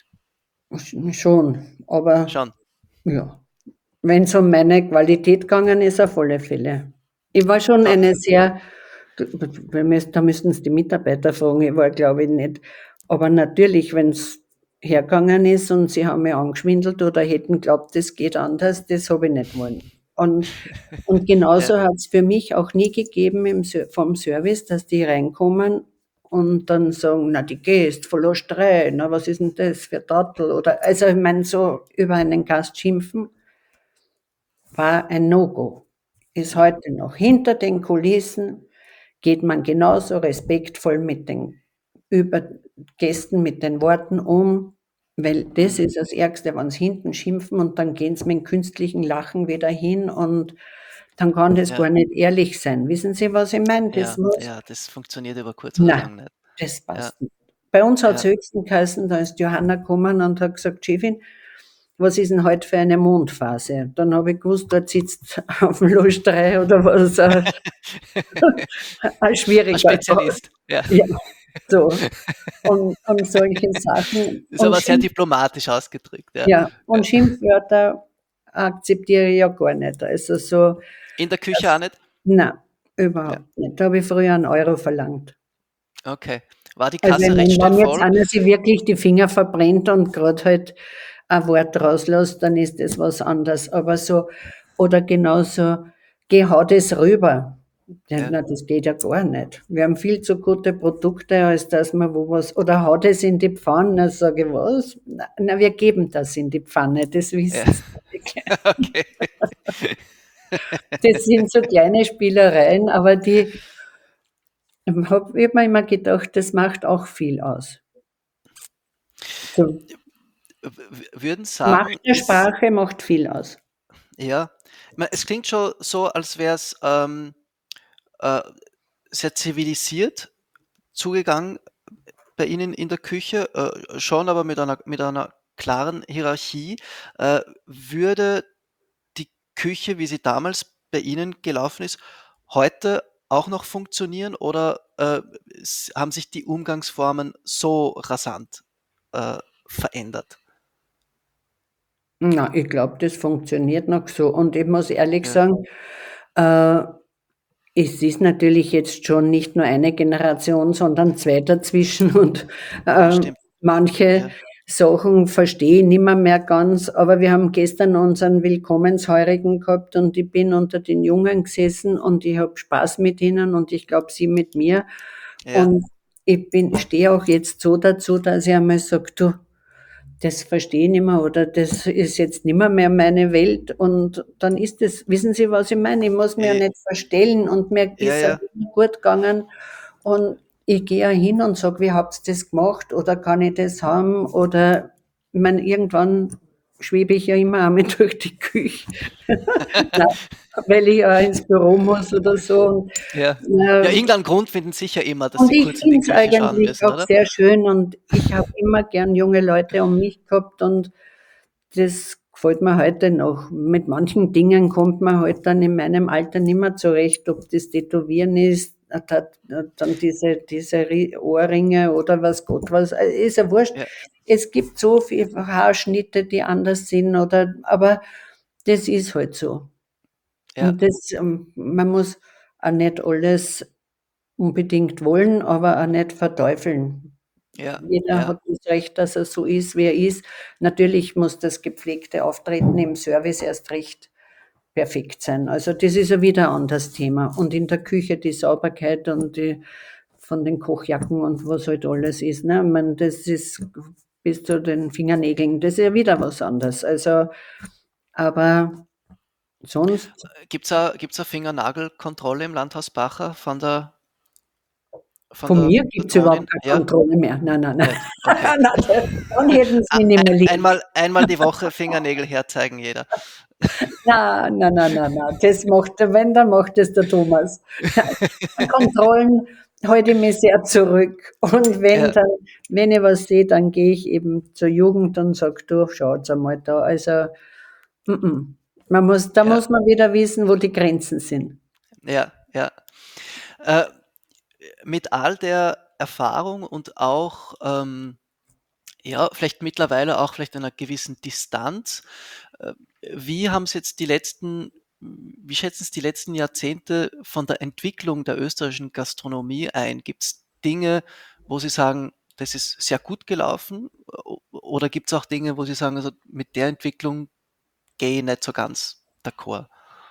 Schon, aber Schon. ja. Wenn es um meine Qualität gegangen ist, auf alle Fälle. Ich war schon Da, eine sehr, da müssten Sie die Mitarbeiter fragen, ich war glaube ich nicht. Aber natürlich, wenn es hergegangen ist und sie haben mich angeschwindelt oder hätten glaubt, das geht anders, das habe ich nicht wollen. Und ja, genauso hat es für mich auch nie gegeben vom Service, dass die reinkommen und dann sagen, na, die Gäste, verlost drei, na, was ist denn das für Trottel? Oder, also ich meine, so über einen Gast schimpfen, war ein No-Go. Ist mhm, heute noch. Hinter den Kulissen geht man genauso respektvoll mit den über Gästen, mit den Worten um, weil das mhm, ist das Ärgste, wenn sie hinten schimpfen und dann gehen sie mit dem künstlichen Lachen wieder hin und dann kann das ja, gar nicht ehrlich sein. Wissen Sie, was ich meine? Das ja, muss, ja, das funktioniert über kurz oder na, lang nicht. das Ja, passt nicht. Bei uns hat es ja. höchstens geheißen, da ist Johanna gekommen und hat gesagt, Chefin, was ist denn heute für eine Mondphase? Dann habe ich gewusst, dort sitzt auf dem Lustrei oder was, ein Ein schwieriger Tag. Spezialist, ja. Ja, so. Und solche Sachen. Ist aber sehr diplomatisch ausgedrückt, ja. Ja, Ja, und Schimpfwörter akzeptiere ich ja gar nicht. Also so, In der Küche auch nicht? nein, Ja, überhaupt nicht. Da habe ich früher 1 € verlangt. okay. War die Also ich Kasse recht meine, schnell wenn jetzt voll? einer sich wirklich die Finger verbrennt und gerade halt ein Wort rauslässt, dann ist das was anderes. Aber so, oder genauso, geh, hau das rüber. Ja, Ja, na, das geht ja gar nicht. Wir haben viel zu gute Produkte, als dass man wo was, oder hau das in die Pfanne, sage ich, was? Na, wir geben das in die Pfanne, das ja, wissen Sie. okay. Das sind so kleine Spielereien, aber die, ich hab mir immer gedacht, das macht auch viel aus. So, Würden Macht sagen, der Sprache macht viel aus. ja, ich meine, es klingt schon so, als wäre es äh, sehr zivilisiert zugegangen bei Ihnen in der Küche, schon aber mit einer klaren Hierarchie. Würde die Küche, wie sie damals bei Ihnen gelaufen ist, heute auch noch funktionieren oder haben sich die Umgangsformen so rasant verändert? Na, ich glaube, das funktioniert noch so. Und ich muss ehrlich Ja, sagen, äh, es ist natürlich jetzt schon nicht nur eine Generation, sondern 2 dazwischen und, äh, stimmt. manche Ja, Sachen verstehe ich nimmer mehr ganz. Aber wir haben gestern unseren Willkommensheurigen gehabt und ich bin unter den Jungen gesessen und ich habe Spaß mit ihnen und ich glaube, sie mit mir. ja, Und ich stehe auch jetzt so dazu, dass ich einmal sage: „Du, das verstehe ich nicht mehr oder das ist jetzt nimmer mehr meine Welt und dann ist es, wissen Sie, was ich meine? Ich muss mich ja ja, nicht verstellen und mir ja, ist es ja, immer gut gegangen und ich gehe ja hin und sage: „Wie habt ihr das gemacht oder kann ich das haben?“ Oder ich meine, irgendwann schwebe ich ja immer einmal durch die Küche, nein, weil ich ja ins Büro muss oder so ja. Ja, äh, irgendeinen Grund finden sicher immer, dass und sie ich kurz in finde die es Küche schauen eigentlich müssen, auch oder? sehr schön und ich habe immer gern junge Leute um mich gehabt und das gefällt mir heute noch. Mit manchen Dingen kommt man halt dann in meinem Alter nicht mehr zurecht, ob das Tätowieren ist, dann diese Ohrringe oder was Gott was, ist ja wurscht. Ja, Es gibt so viele Haarschnitte, die anders sind oder, aber das ist halt so. ja, Und das, man muss auch nicht alles unbedingt wollen, aber auch nicht verteufeln. ja, Jeder ja, hat das Recht, dass er so ist, wie er ist. Natürlich muss das gepflegte Auftreten im Service erst recht perfekt sein. Also das ist ja wieder ein anderes Thema. Und in der Küche die Sauberkeit und die von den Kochjacken und was halt alles ist. Ne? Ich meine, das ist bis zu den Fingernägeln, das ist ja wieder was anderes. Also, aber sonst, Gibt's a Fingernagelkontrolle im Landhaus Bacher von von der mir gibt's Patronin? überhaupt keine Ja, Kontrolle mehr. Nein, nein, nein. nicht? Okay. Nein, dann hätten sie mich nicht mehr lieb. Einmal die Woche Fingernägel herzeigen jeder. Na, na, na, na, na, das macht der, wenn, dann macht es der Thomas. An Kontrollen halte ich mich sehr zurück. Und wenn Ja, dann, wenn ich was sehe, dann gehe ich eben zur Jugend und sage, du, schaut's einmal da. Also, da ja, muss man wieder wissen, wo die Grenzen sind. ja, ja. Äh, mit all der Erfahrung und auch, ja, vielleicht mittlerweile auch vielleicht einer gewissen Distanz, äh, wie haben es jetzt wie schätzen es die letzten Jahrzehnte von der Entwicklung der österreichischen Gastronomie ein? Gibt es Dinge, wo Sie sagen, das ist sehr gut gelaufen? Oder gibt es auch Dinge, wo Sie sagen, also mit der Entwicklung gehe ich nicht so ganz d'accord?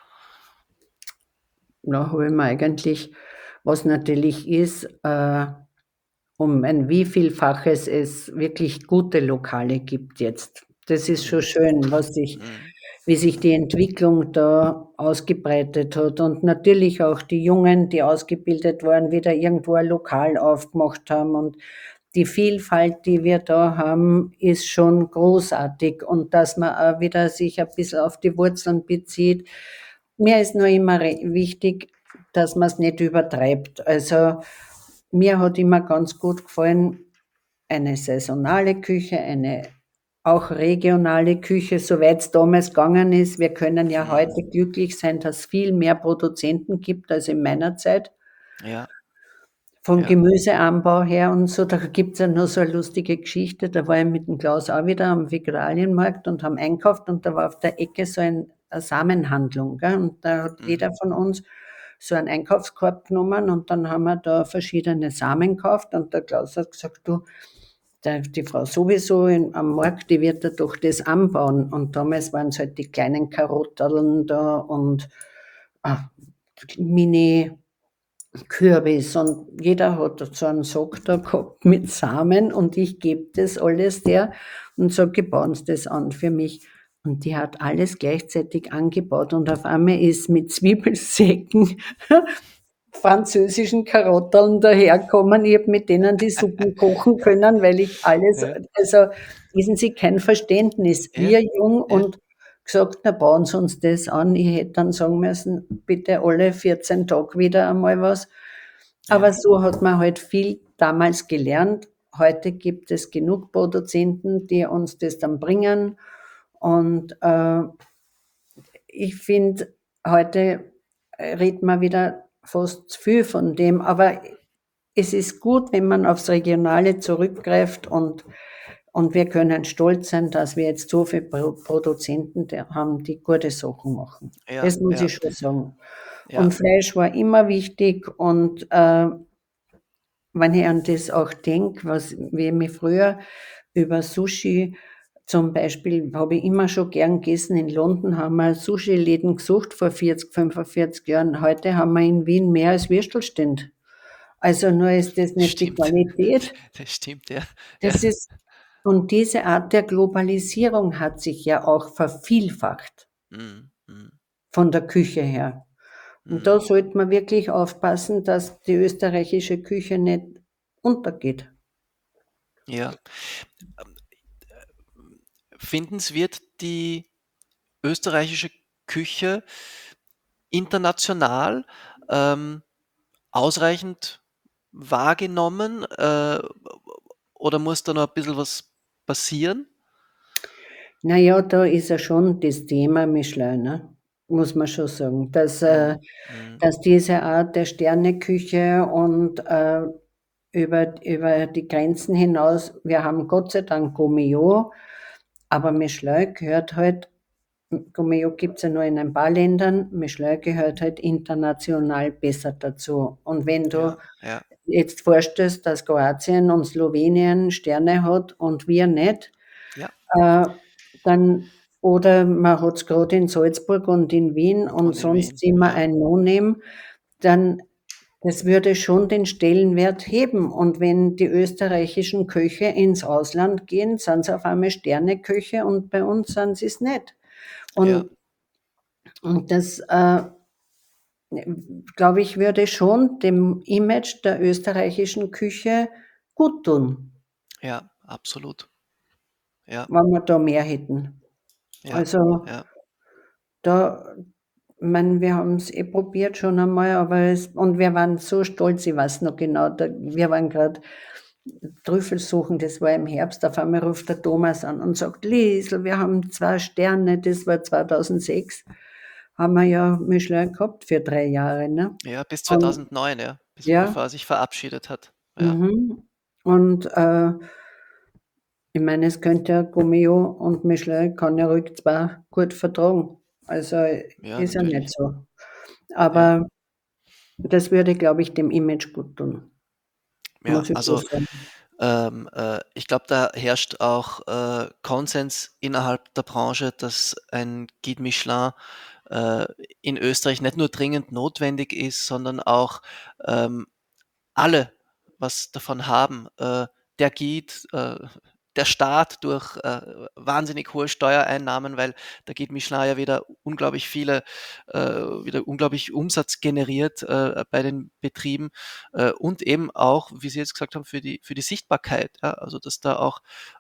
Da habe ich mir eigentlich, was natürlich ist, um ein Wievielfaches es wirklich gute Lokale gibt jetzt. Das ist schon Mhm. schön, Mhm. wie sich die Entwicklung da ausgebreitet hat und natürlich auch die Jungen, die ausgebildet waren, wieder irgendwo ein Lokal aufgemacht haben und die Vielfalt, die wir da haben, ist schon großartig und dass man auch wieder sich ein bisschen auf die Wurzeln bezieht. Mir ist nur immer wichtig, dass man es nicht übertreibt. Also mir hat immer ganz gut gefallen, eine saisonale Küche, eine auch regionale Küche, soweit es damals gegangen ist. Wir können ja Mhm. heute glücklich sein, dass es viel mehr Produzenten gibt als in meiner Zeit. Ja, Vom Ja. Gemüseanbau her und so, da gibt's ja noch so 'ne lustige Geschichte. Da war ich mit dem Klaus auch wieder am Viktualienmarkt und haben einkauft und da war auf der Ecke so eine Samenhandlung, gell? Und da hat Mhm. jeder von uns so einen Einkaufskorb genommen und dann haben wir da verschiedene Samen gekauft und der Klaus hat gesagt: „Du, die Frau sowieso am Markt, die wird da doch das anbauen." Und damals waren's halt die kleinen Karotterln da und, ah, Mini Kürbis und jeder hat so einen Sack da gehabt mit Samen und ich gebe das alles der und sage: „Bauen Sie das an für mich." Und die hat alles gleichzeitig angebaut und auf einmal ist mit Zwiebelsäcken französischen Karotteln daherkommen. Ich habe mit denen die Suppen kochen können, weil ich alles Ja, also, wissen Sie, kein Verständnis. ja, Wir jung ja, und gesagt: „Na, bauen Sie uns das an." Ich hätte dann sagen müssen: „Bitte alle 14 Tage wieder einmal was." ja, Aber so hat man halt viel damals gelernt. Heute gibt es genug Produzenten, die uns das dann bringen und, ich finde, heute redet man wieder fast zu viel von dem, aber es ist gut, wenn man aufs Regionale zurückgreift und wir können stolz sein, dass wir jetzt so viele Produzenten haben, die gute Sachen machen. ja, Das muss ja, ich schon sagen. ja, Und Fleisch war immer wichtig und, wenn ich an das auch denke, wie ich mich früher über Sushi zum Beispiel habe ich immer schon gern gegessen. In London haben wir Sushi-Läden gesucht vor 40, 45 Jahren. Heute haben wir in Wien mehr als Würstelstände. Also nur ist das nicht die stimmt. Qualität. Das stimmt, ja, ja. Das ist und diese Art der Globalisierung hat sich ja auch vervielfacht Mhm, mhm, von der Küche her. Und da mhm. sollte man wirklich aufpassen, dass die österreichische Küche nicht untergeht. Ja. Ähm, Finden Sie, wird die österreichische Küche international, ähm, ausreichend wahrgenommen, oder muss da noch ein bisschen was passieren? Na ja, da ist ja schon das Thema Michelin, ne? Muss man schon sagen, Mhm, mhm. dass diese Art der Sterneküche und, über die Grenzen hinaus wir haben Gott sei Dank Gourmillot, aber Michelin gehört halt Gourmillot gibt's ja nur in ein paar Ländern, Michelin gehört halt international besser dazu. Und wenn du Ja, ja, jetzt vorstellst, dass Kroatien und Slowenien Sterne hat und wir nicht, ja. äh, dann oder man hat's grad in Salzburg und in Wien und Und in sonst Wien, sind wir ja, ein No-Name, dann das würde schon den Stellenwert heben. Und wenn die österreichischen Köche ins Ausland gehen, sind sie auf einmal Sterneköche und bei uns sind sie's nicht. ja, Und das, glaube ich, würde schon dem Image der österreichischen Küche guttun, ja, absolut. Ja, wenn wir da mehr hätten. ja, Also, ja, da ich meine, wir haben's probiert schon einmal, aber es und wir waren so stolz, ich weiß noch genau, wir waren grad Trüffel suchen, das war im Herbst, auf einmal ruft der Thomas an und sagt: „Liesl, wir haben 2 Sterne." Das war 2006, haben wir ja Michelin gehabt für 3 Jahre, ne? ja, bis Und 2009, ja, bis ja, bevor er sich verabschiedet hat. Ja, mhm. Und, ich meine, es könnte ja Gomeo und Michelin kann ja ruhig 2 gut vertragen. Also, ja, ist ja nicht natürlich. so. Ja, Aber das würde, glaube ich, dem Image guttun, ja, muss ich schon also, sagen. ich glaube, da herrscht auch, Konsens innerhalb der Branche, dass ein Guide Michelin, äh, in Österreich nicht nur dringend notwendig ist, sondern auch, ähm, alle was davon haben. Der Guide, der Staat durch, wahnsinnig hohe Steuereinnahmen, weil der Guide Michelin ja wieder unglaublich Umsatz generiert, bei den Betrieben, und eben auch, wie Sie jetzt gesagt haben, für die Sichtbarkeit, ja? Also, dass da auch,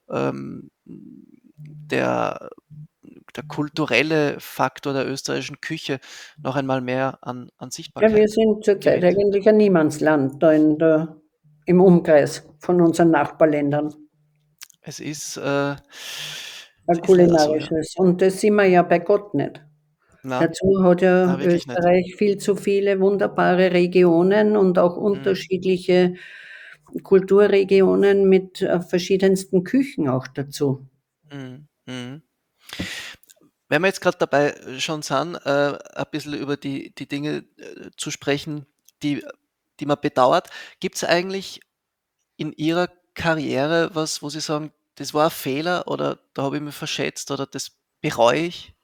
der der kulturelle Faktor der österreichischen Küche noch einmal mehr an Ja, wir Sichtbarkeit sind zurzeit gewinnt. eigentlich ein Niemandsland da im Umkreis von unseren Nachbarländern, Es ist, ein leider so, ja. kulinarisches. Und das sind wir ja bei Gott nicht. Na, Dazu hat ja na, wirklich nicht. Österreich viel zu viele wunderbare Regionen und auch Mhm. unterschiedliche Kulturregionen mit, verschiedensten Küchen auch dazu. Mhm. Mhm. Wenn wir jetzt gerade dabei schon sind, ein bisschen über die Dinge zu sprechen, die, die man bedauert, gibt es eigentlich in Ihrer Karriere was, wo Sie sagen, das war ein Fehler oder da habe ich mich verschätzt oder das bereue ich?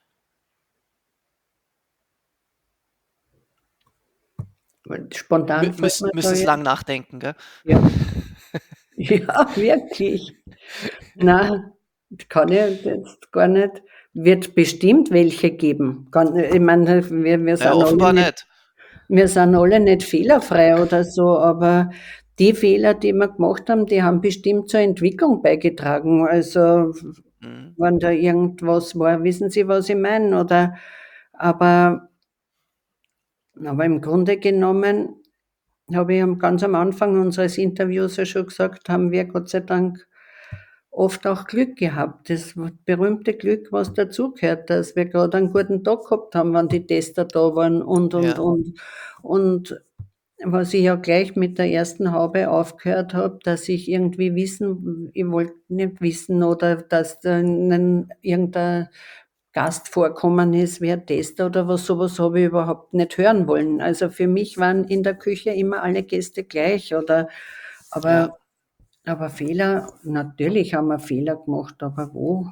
Spontan fällt mir da Müssen Sie jetzt lang nachdenken, gell? ja, ja, wirklich. Na, kann ich jetzt gar nicht. Wird bestimmt welche geben. Ich meine, Naja, offenbar nicht. wir sind alle nicht fehlerfrei oder so, aber die Fehler, die wir gemacht haben, die haben bestimmt zur Entwicklung beigetragen. Also, Mhm. wenn da irgendwas war, wissen Sie, was ich meine? Aber, aber im Grunde genommen habe ich ganz am Anfang unseres Interviews ja schon gesagt, haben wir Gott sei Dank oft auch Glück gehabt. Das berühmte Glück, was dazugehört, dass wir gerade einen guten Tag gehabt haben, wenn die Tester da waren Ja, und was ich ja gleich mit der ersten Haube aufgehört habe, dass ich irgendwie ich wollte nicht wissen oder dass da irgendein Gast vorkommen ist, wie ein Tester oder was, sowas habe ich überhaupt nicht hören wollen. Also für mich waren in der Küche immer alle Gäste gleich ja. aber aber Fehler, natürlich haben wir Fehler gemacht, aber wo?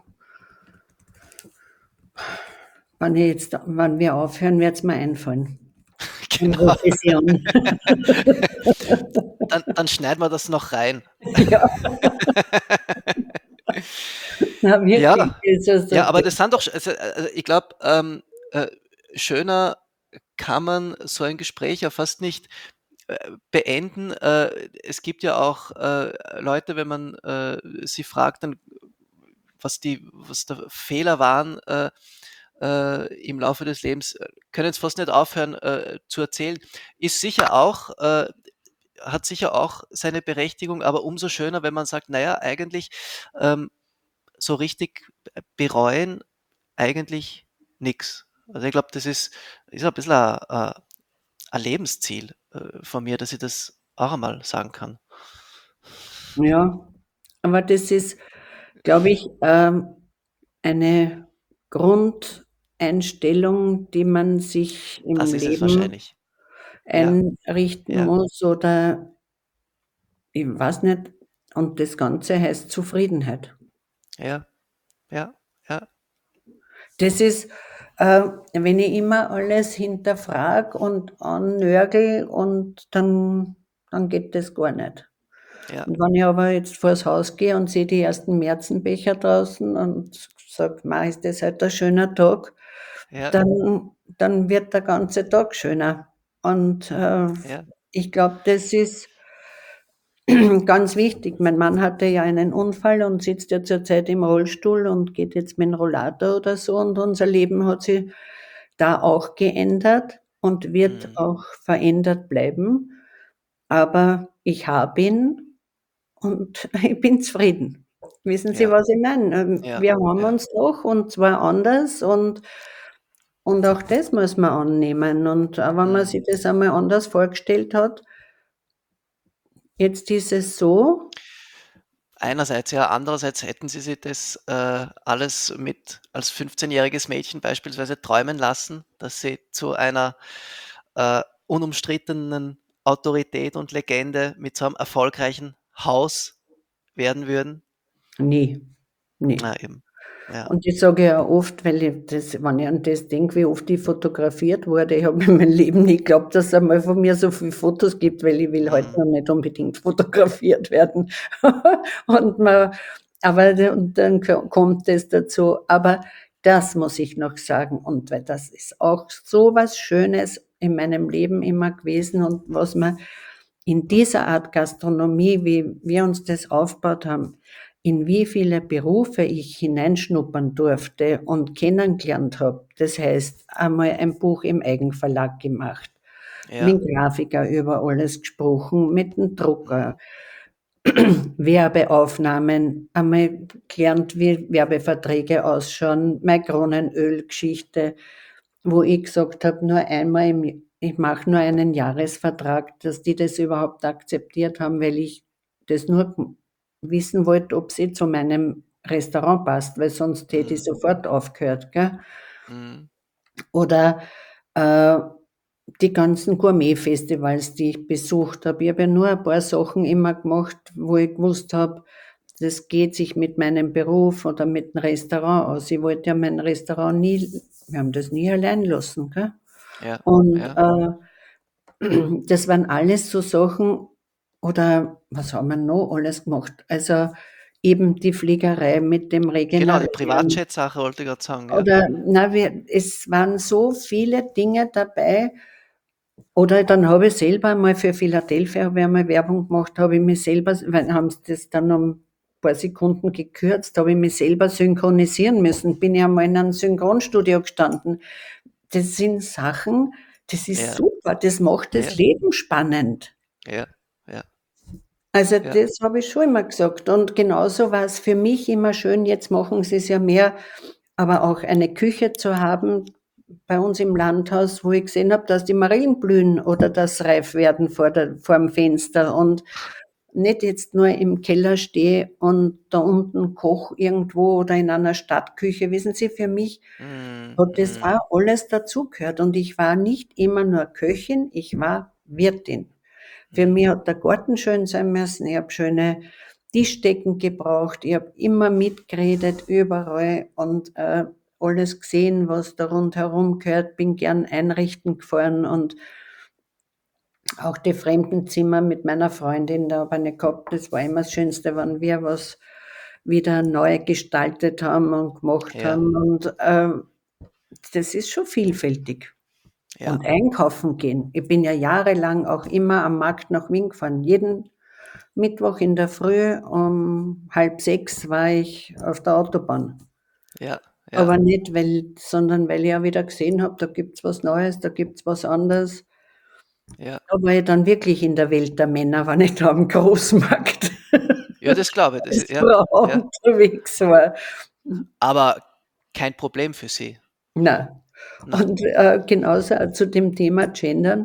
Wenn wir aufhören, wird es mir einfallen. In Genau. Revision. Dann schneiden wir das noch rein. Ja, na wirklich. Ja, Also, ja, aber das sind doch, also ich glaube, äh, schöner kann man so ein Gespräch ja fast nicht beenden. Es gibt ja auch Leute, wenn man sie fragt, dann, was da Fehler waren im Laufe des Lebens, können jetzt fast nicht aufhören zu erzählen. Ist sicher auch, hat sicher auch seine Berechtigung, aber umso schöner, wenn man sagt, naja, eigentlich ähm, so richtig bereuen eigentlich nix. Also ich glaube, ist ein bisschen ein Lebensziel von mir, dass ich das auch einmal sagen kann. ja, aber das ist, glaube ich, eine Grundeinstellung, die man sich Das im ist es Leben wahrscheinlich. Ja, einrichten ja, muss oder ich weiß nicht. Und das Ganze heißt Zufriedenheit. ja, ja, ja. Das ist, wenn ich immer alles hinterfrage und annörgel und dann geht das gar nicht. Ja, Und wenn ich aber jetzt vors Haus gehe und sehe die ersten Märzenbecher draußen und sage: „Ma, ist das heute ein schöner Tag“, ja, dann wird der ganze Tag schöner. Und, ja. ich glaube, das ist ganz wichtig. Mein Mann hatte ja einen Unfall und sitzt ja zurzeit im Rollstuhl und geht jetzt mit dem Rollator oder so und unser Leben hat sich da auch geändert und wird Mhm. auch verändert bleiben. Aber ich habe ihn und ich bin zufrieden. Wissen Sie, Ja, was ich meine? ja, Wir haben ja. uns doch und zwar anders und auch das muss man annehmen. Und auch wenn man Mhm. sich das einmal anders vorgestellt hat, jetzt ist es so. Einerseits, ja, andererseits hätten Sie sich das alles mit als 15-jähriges Mädchen beispielsweise träumen lassen, dass Sie zu einer unumstrittenen Autorität und Legende mit so einem erfolgreichen Haus werden würden? Ne, ne. Na eben. Ja. Und ich sage ja oft, weil ich das wenn ich an das denke, wie oft ich fotografiert wurde, ich habe in meinem Leben nie geglaubt, dass es einmal von mir so viele Fotos gibt, weil ich will halt Mhm. noch nicht unbedingt fotografiert werden. Und man und dann kommt das dazu. Aber das muss ich noch sagen und weil das ist auch so was Schönes in meinem Leben immer gewesen und was man in dieser Art Gastronomie, wie wir uns das aufgebaut haben, in wie viele Berufe ich hineinschnuppern durfte und kennengelernt habe. Das heißt, einmal ein Buch im Eigenverlag gemacht, Ja. mit dem Grafiker über alles gesprochen, mit dem Mhm. Drucker, Werbeaufnahmen, einmal gelernt, wie Werbeverträge ausschauen, meine Kronenölgeschichte, wo ich gesagt habe, ich mache nur einen Jahresvertrag, dass die das überhaupt akzeptiert haben, weil ich das nur wissen wollte, ob sie zu meinem Restaurant passt, weil sonst hätte ich Mhm. sofort aufgehört, gell? Mhm. Oder äh, die ganzen Gourmet-Festivals, die ich besucht habe. Ich habe ja nur ein paar Sachen immer gemacht, wo ich gewusst habe, das geht sich mit meinem Beruf oder mit dem Restaurant aus. Ich wollte ja mein Restaurant nie, wir haben das nie allein lassen, gell? Ja, Und ja. das waren alles so Sachen, oder was haben wir noch alles gemacht? Also eben die Fliegerei mit dem Genau, die Regenerieren. Privatjet-Sache wollte ich gerade sagen, ja. Oder na, es waren so viele Dinge dabei. Oder dann habe ich selber mal für Philadelphia habe ich einmal Werbung gemacht, habe ich mich selber, weil haben sie das dann um ein paar Sekunden gekürzt, habe ich mich selber synchronisieren müssen. Bin ja mal in einem Synchronstudio gestanden. Das sind Sachen, das ist Ja, super, das macht das ja, Leben spannend. ja, ja, Also ja. das habe ich schon immer gesagt. Und genauso war es für mich immer schön, jetzt machen sie es ja mehr, aber auch eine Küche zu haben bei uns im Landhaus, wo ich gesehen habe, dass die Marillen blühen oder das reif werden vor dem Fenster und nicht jetzt nur im Keller stehe und da unten koche irgendwo oder in einer Stadtküche. Wissen Sie, für mich Mhm. hat das Mhm. auch alles dazugehört und ich war nicht immer nur Köchin, ich war Wirtin. Für Mhm. mich hat der Garten schön sein müssen. Ich habe schöne Tischdecken gebraucht. Ich habe immer mitgeredet, überall und alles gesehen, was da rundherum gehört. Bin gern einrichten gefahren und auch die Fremdenzimmer mit meiner Freundin da habe ich nicht gehabt. Das war immer das Schönste, wenn wir was wieder neu gestaltet haben und gemacht Ja, haben. Und das ist schon vielfältig. ja, Und einkaufen gehen. Ich bin ja jahrelang auch immer am Markt nach Wien gefahren. Jeden Mittwoch in der Früh um 5:30 war ich auf der Autobahn. ja, ja, Aber nicht, sondern weil ich ja wieder gesehen habe, da gibt's was Neues, da gibt's was anderes. ja. Da war ich dann wirklich in der Welt der Männer, war nicht am Großmarkt Ja, das glaube ich. Das als ist, ja, Frau ja. unterwegs war. Aber kein Problem für Sie. Na, Na, und, genauso auch zu dem Thema Gendern.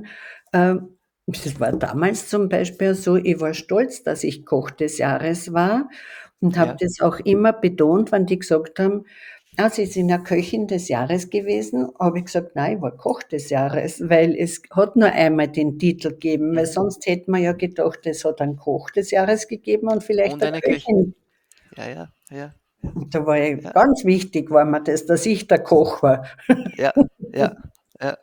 Das war damals zum Beispiel so, ich war stolz, dass ich Koch des Jahres war und habe ja. das auch immer betont, wenn die gesagt haben: „Ah, Sie sind ja Köchin des Jahres gewesen.“ Habe ich gesagt: „Nein, ich war Koch des Jahres“, weil es hat nur einmal den Titel gegeben, weil Mhm. sonst hätte man ja gedacht, es hat einen Koch des Jahres gegeben und vielleicht Und eine eine Köchin. Köchin. Ja, ja, ja, Und da war ich ja, ganz wichtig war mir das, dass ich der Koch war. ja, ja, ja,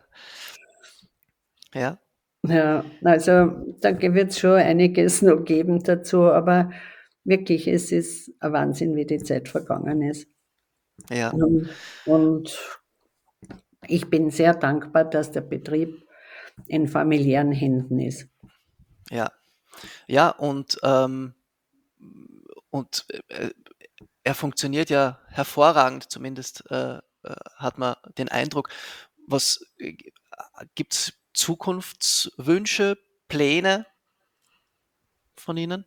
ja, Ja, also da wird es schon einiges noch geben dazu, aber wirklich, es ist ein Wahnsinn, wie die Zeit vergangen ist. ja, Und ich bin sehr dankbar, dass der Betrieb in familiären Händen ist. ja. Ja, und er funktioniert ja hervorragend, zumindest hat man den Eindruck. Was gibt es Zukunftswünsche, Pläne von Ihnen?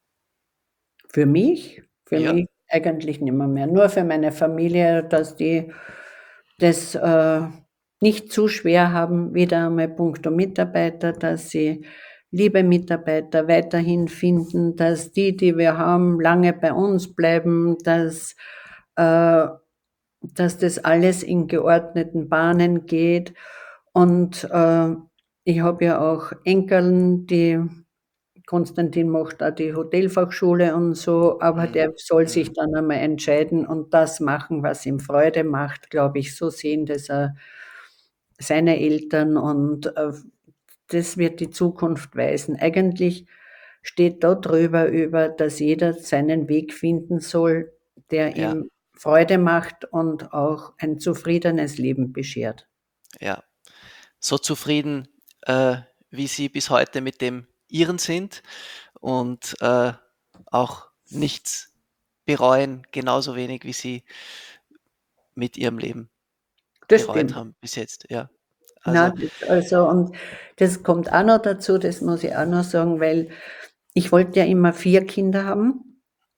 Für Ja, mich eigentlich nimmermehr. Nur für meine Familie, dass die das nicht zu schwer haben, wieder einmal puncto Mitarbeiter, dass sie liebe Mitarbeiter weiterhin finden, dass die wir haben, lange bei uns bleiben, äh, dass das alles in geordneten Bahnen geht. Und ich habe ja auch Enkeln, die Konstantin macht auch die Hotelfachschule und so, aber mhm. der soll sich Mhm. dann einmal entscheiden und das machen, was ihm Freude macht, glaube ich. So sehen das auch seine Eltern und das wird die Zukunft weisen. Eigentlich steht da drüber über, dass jeder seinen Weg finden soll, der Ja, ihm Freude macht und auch ein zufriedenes Leben beschert. ja. So zufrieden, äh, wie Sie bis heute mit dem Ihren sind und auch nichts bereuen, genauso wenig wie Sie mit Ihrem Leben Das bereut stimmt. haben bis jetzt, ja. Na, Also, und das kommt auch noch dazu, das muss ich auch noch sagen, weil ich wollte ja immer 4 Kinder haben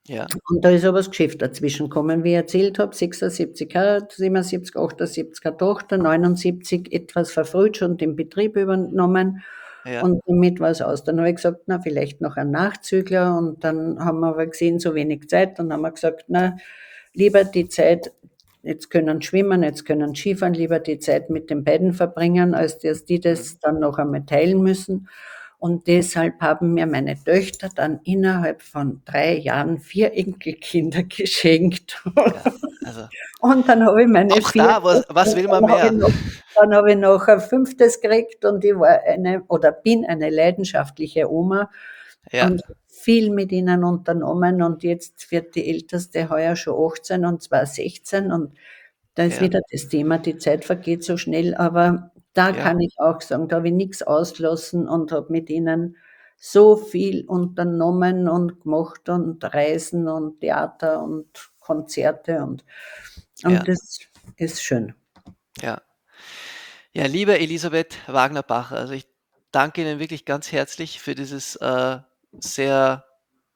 Ja, Und da ist aber das Geschäft dazwischen gekommen, wie ich erzählt habe, 76 Jahre, 77, 78 eine Tochter, 79 etwas verfrüht schon den Betrieb übernommen ja, und damit war es aus. Dann habe ich gesagt, na, vielleicht noch ein Nachzügler und dann haben wir aber gesehen, so wenig Zeit, dann haben wir gesagt, na, lieber die Zeit, jetzt können schwimmen, jetzt können Skifahren, lieber die Zeit mit den beiden verbringen, als dass die das dann noch einmal teilen müssen. Und deshalb haben mir meine Töchter dann innerhalb von 3 Jahren 4 Enkelkinder geschenkt. ja. Also Und dann habe ich meine auch 4 da, was will man mehr? dann habe ich noch ein 5. gekriegt und ich war eine oder bin eine leidenschaftliche Oma Ja, und viel mit ihnen unternommen und jetzt wird die Älteste heuer schon 18 und zwar 16 und da ist ja, wieder das Thema, die Zeit vergeht so schnell, aber da ja, kann ich auch sagen, da habe ich nichts ausgelassen und habe mit ihnen so viel unternommen und gemacht und Reisen und Theater und Konzerte ja, und das ist schön. ja. Ja, liebe Elisabeth Wagner-Bacher, also ich danke Ihnen wirklich ganz herzlich für dieses sehr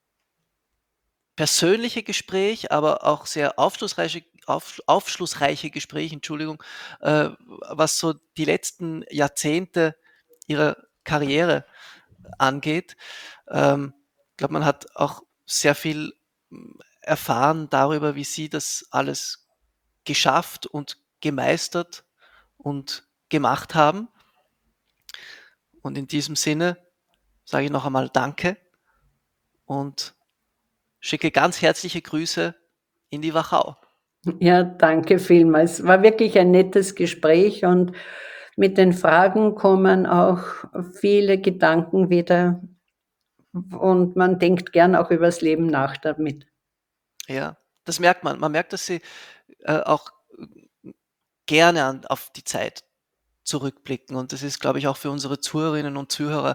persönliche Gespräch, aber auch sehr aufschlussreiche Gespräch, Entschuldigung, was so die letzten Jahrzehnte Ihrer Karriere angeht. Ich glaube, man hat auch sehr viel erfahren darüber, wie Sie das alles geschafft und gemeistert und gemacht haben. Und in diesem Sinne sage ich noch einmal Danke und schicke ganz herzliche Grüße in die Wachau. Ja, danke vielmals. War wirklich ein nettes Gespräch und mit den Fragen kommen auch viele Gedanken wieder und man denkt gern auch übers Leben nach damit. Ja, das merkt man. Man merkt, dass Sie auch gerne auf die Zeit zurückblicken. Und das ist, glaube ich, auch für unsere Zuhörerinnen und Zuhörer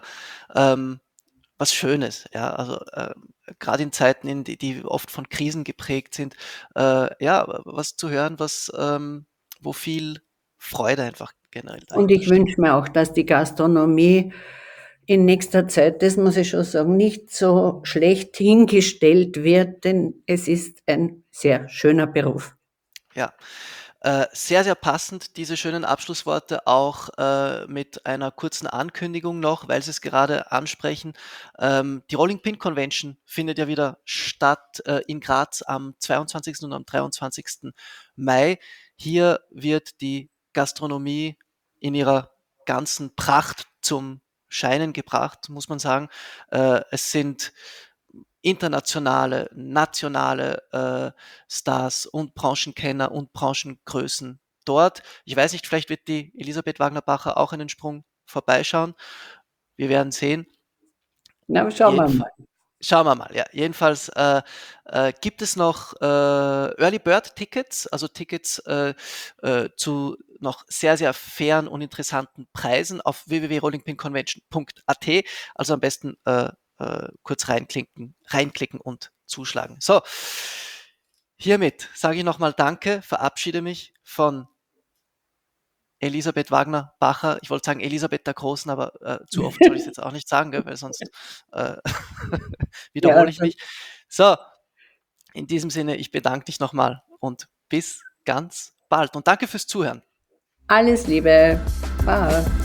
was Schönes. Ja, also gerade in Zeiten, die oft von Krisen geprägt sind, ja, was zu hören, wo viel Freude einfach generell Und dahinter ich steckt. wünsche mir auch, dass die Gastronomie in nächster Zeit, das muss ich schon sagen, nicht so schlecht hingestellt wird, denn es ist ein sehr schöner Beruf. Ja, sehr, sehr passend, diese schönen Abschlussworte auch mit einer kurzen Ankündigung noch, weil Sie es gerade ansprechen. Die Rolling Pin Convention findet ja wieder statt in Graz am 22. und am 23. Mai. Hier wird die Gastronomie in ihrer ganzen Pracht zum Scheinen gebracht, muss man sagen. Es sind internationale, nationale Stars und Branchenkenner und Branchengrößen dort. Ich weiß nicht, vielleicht wird die Elisabeth Wagner-Bacher auch einen Sprung vorbeischauen. Wir werden sehen. Na, schauen wir Jedenf mal. Schauen wir mal. Ja, jedenfalls gibt es noch Early Bird Tickets, also Tickets zu noch sehr, sehr fairen und interessanten Preisen auf www.rollingpinconvention.at. Also am besten kurz reinklicken und zuschlagen. So, hiermit sage ich nochmal Danke, verabschiede mich von Elisabeth Wagner-Bacher. Ich wollte sagen Elisabeth der Großen, aber zu oft soll ich es jetzt auch nicht sagen, gell, weil sonst äh, Ja, wiederhole ich mich. So, in diesem Sinne, ich bedanke dich nochmal und bis ganz bald. Und danke fürs Zuhören. alles Liebe. Baba.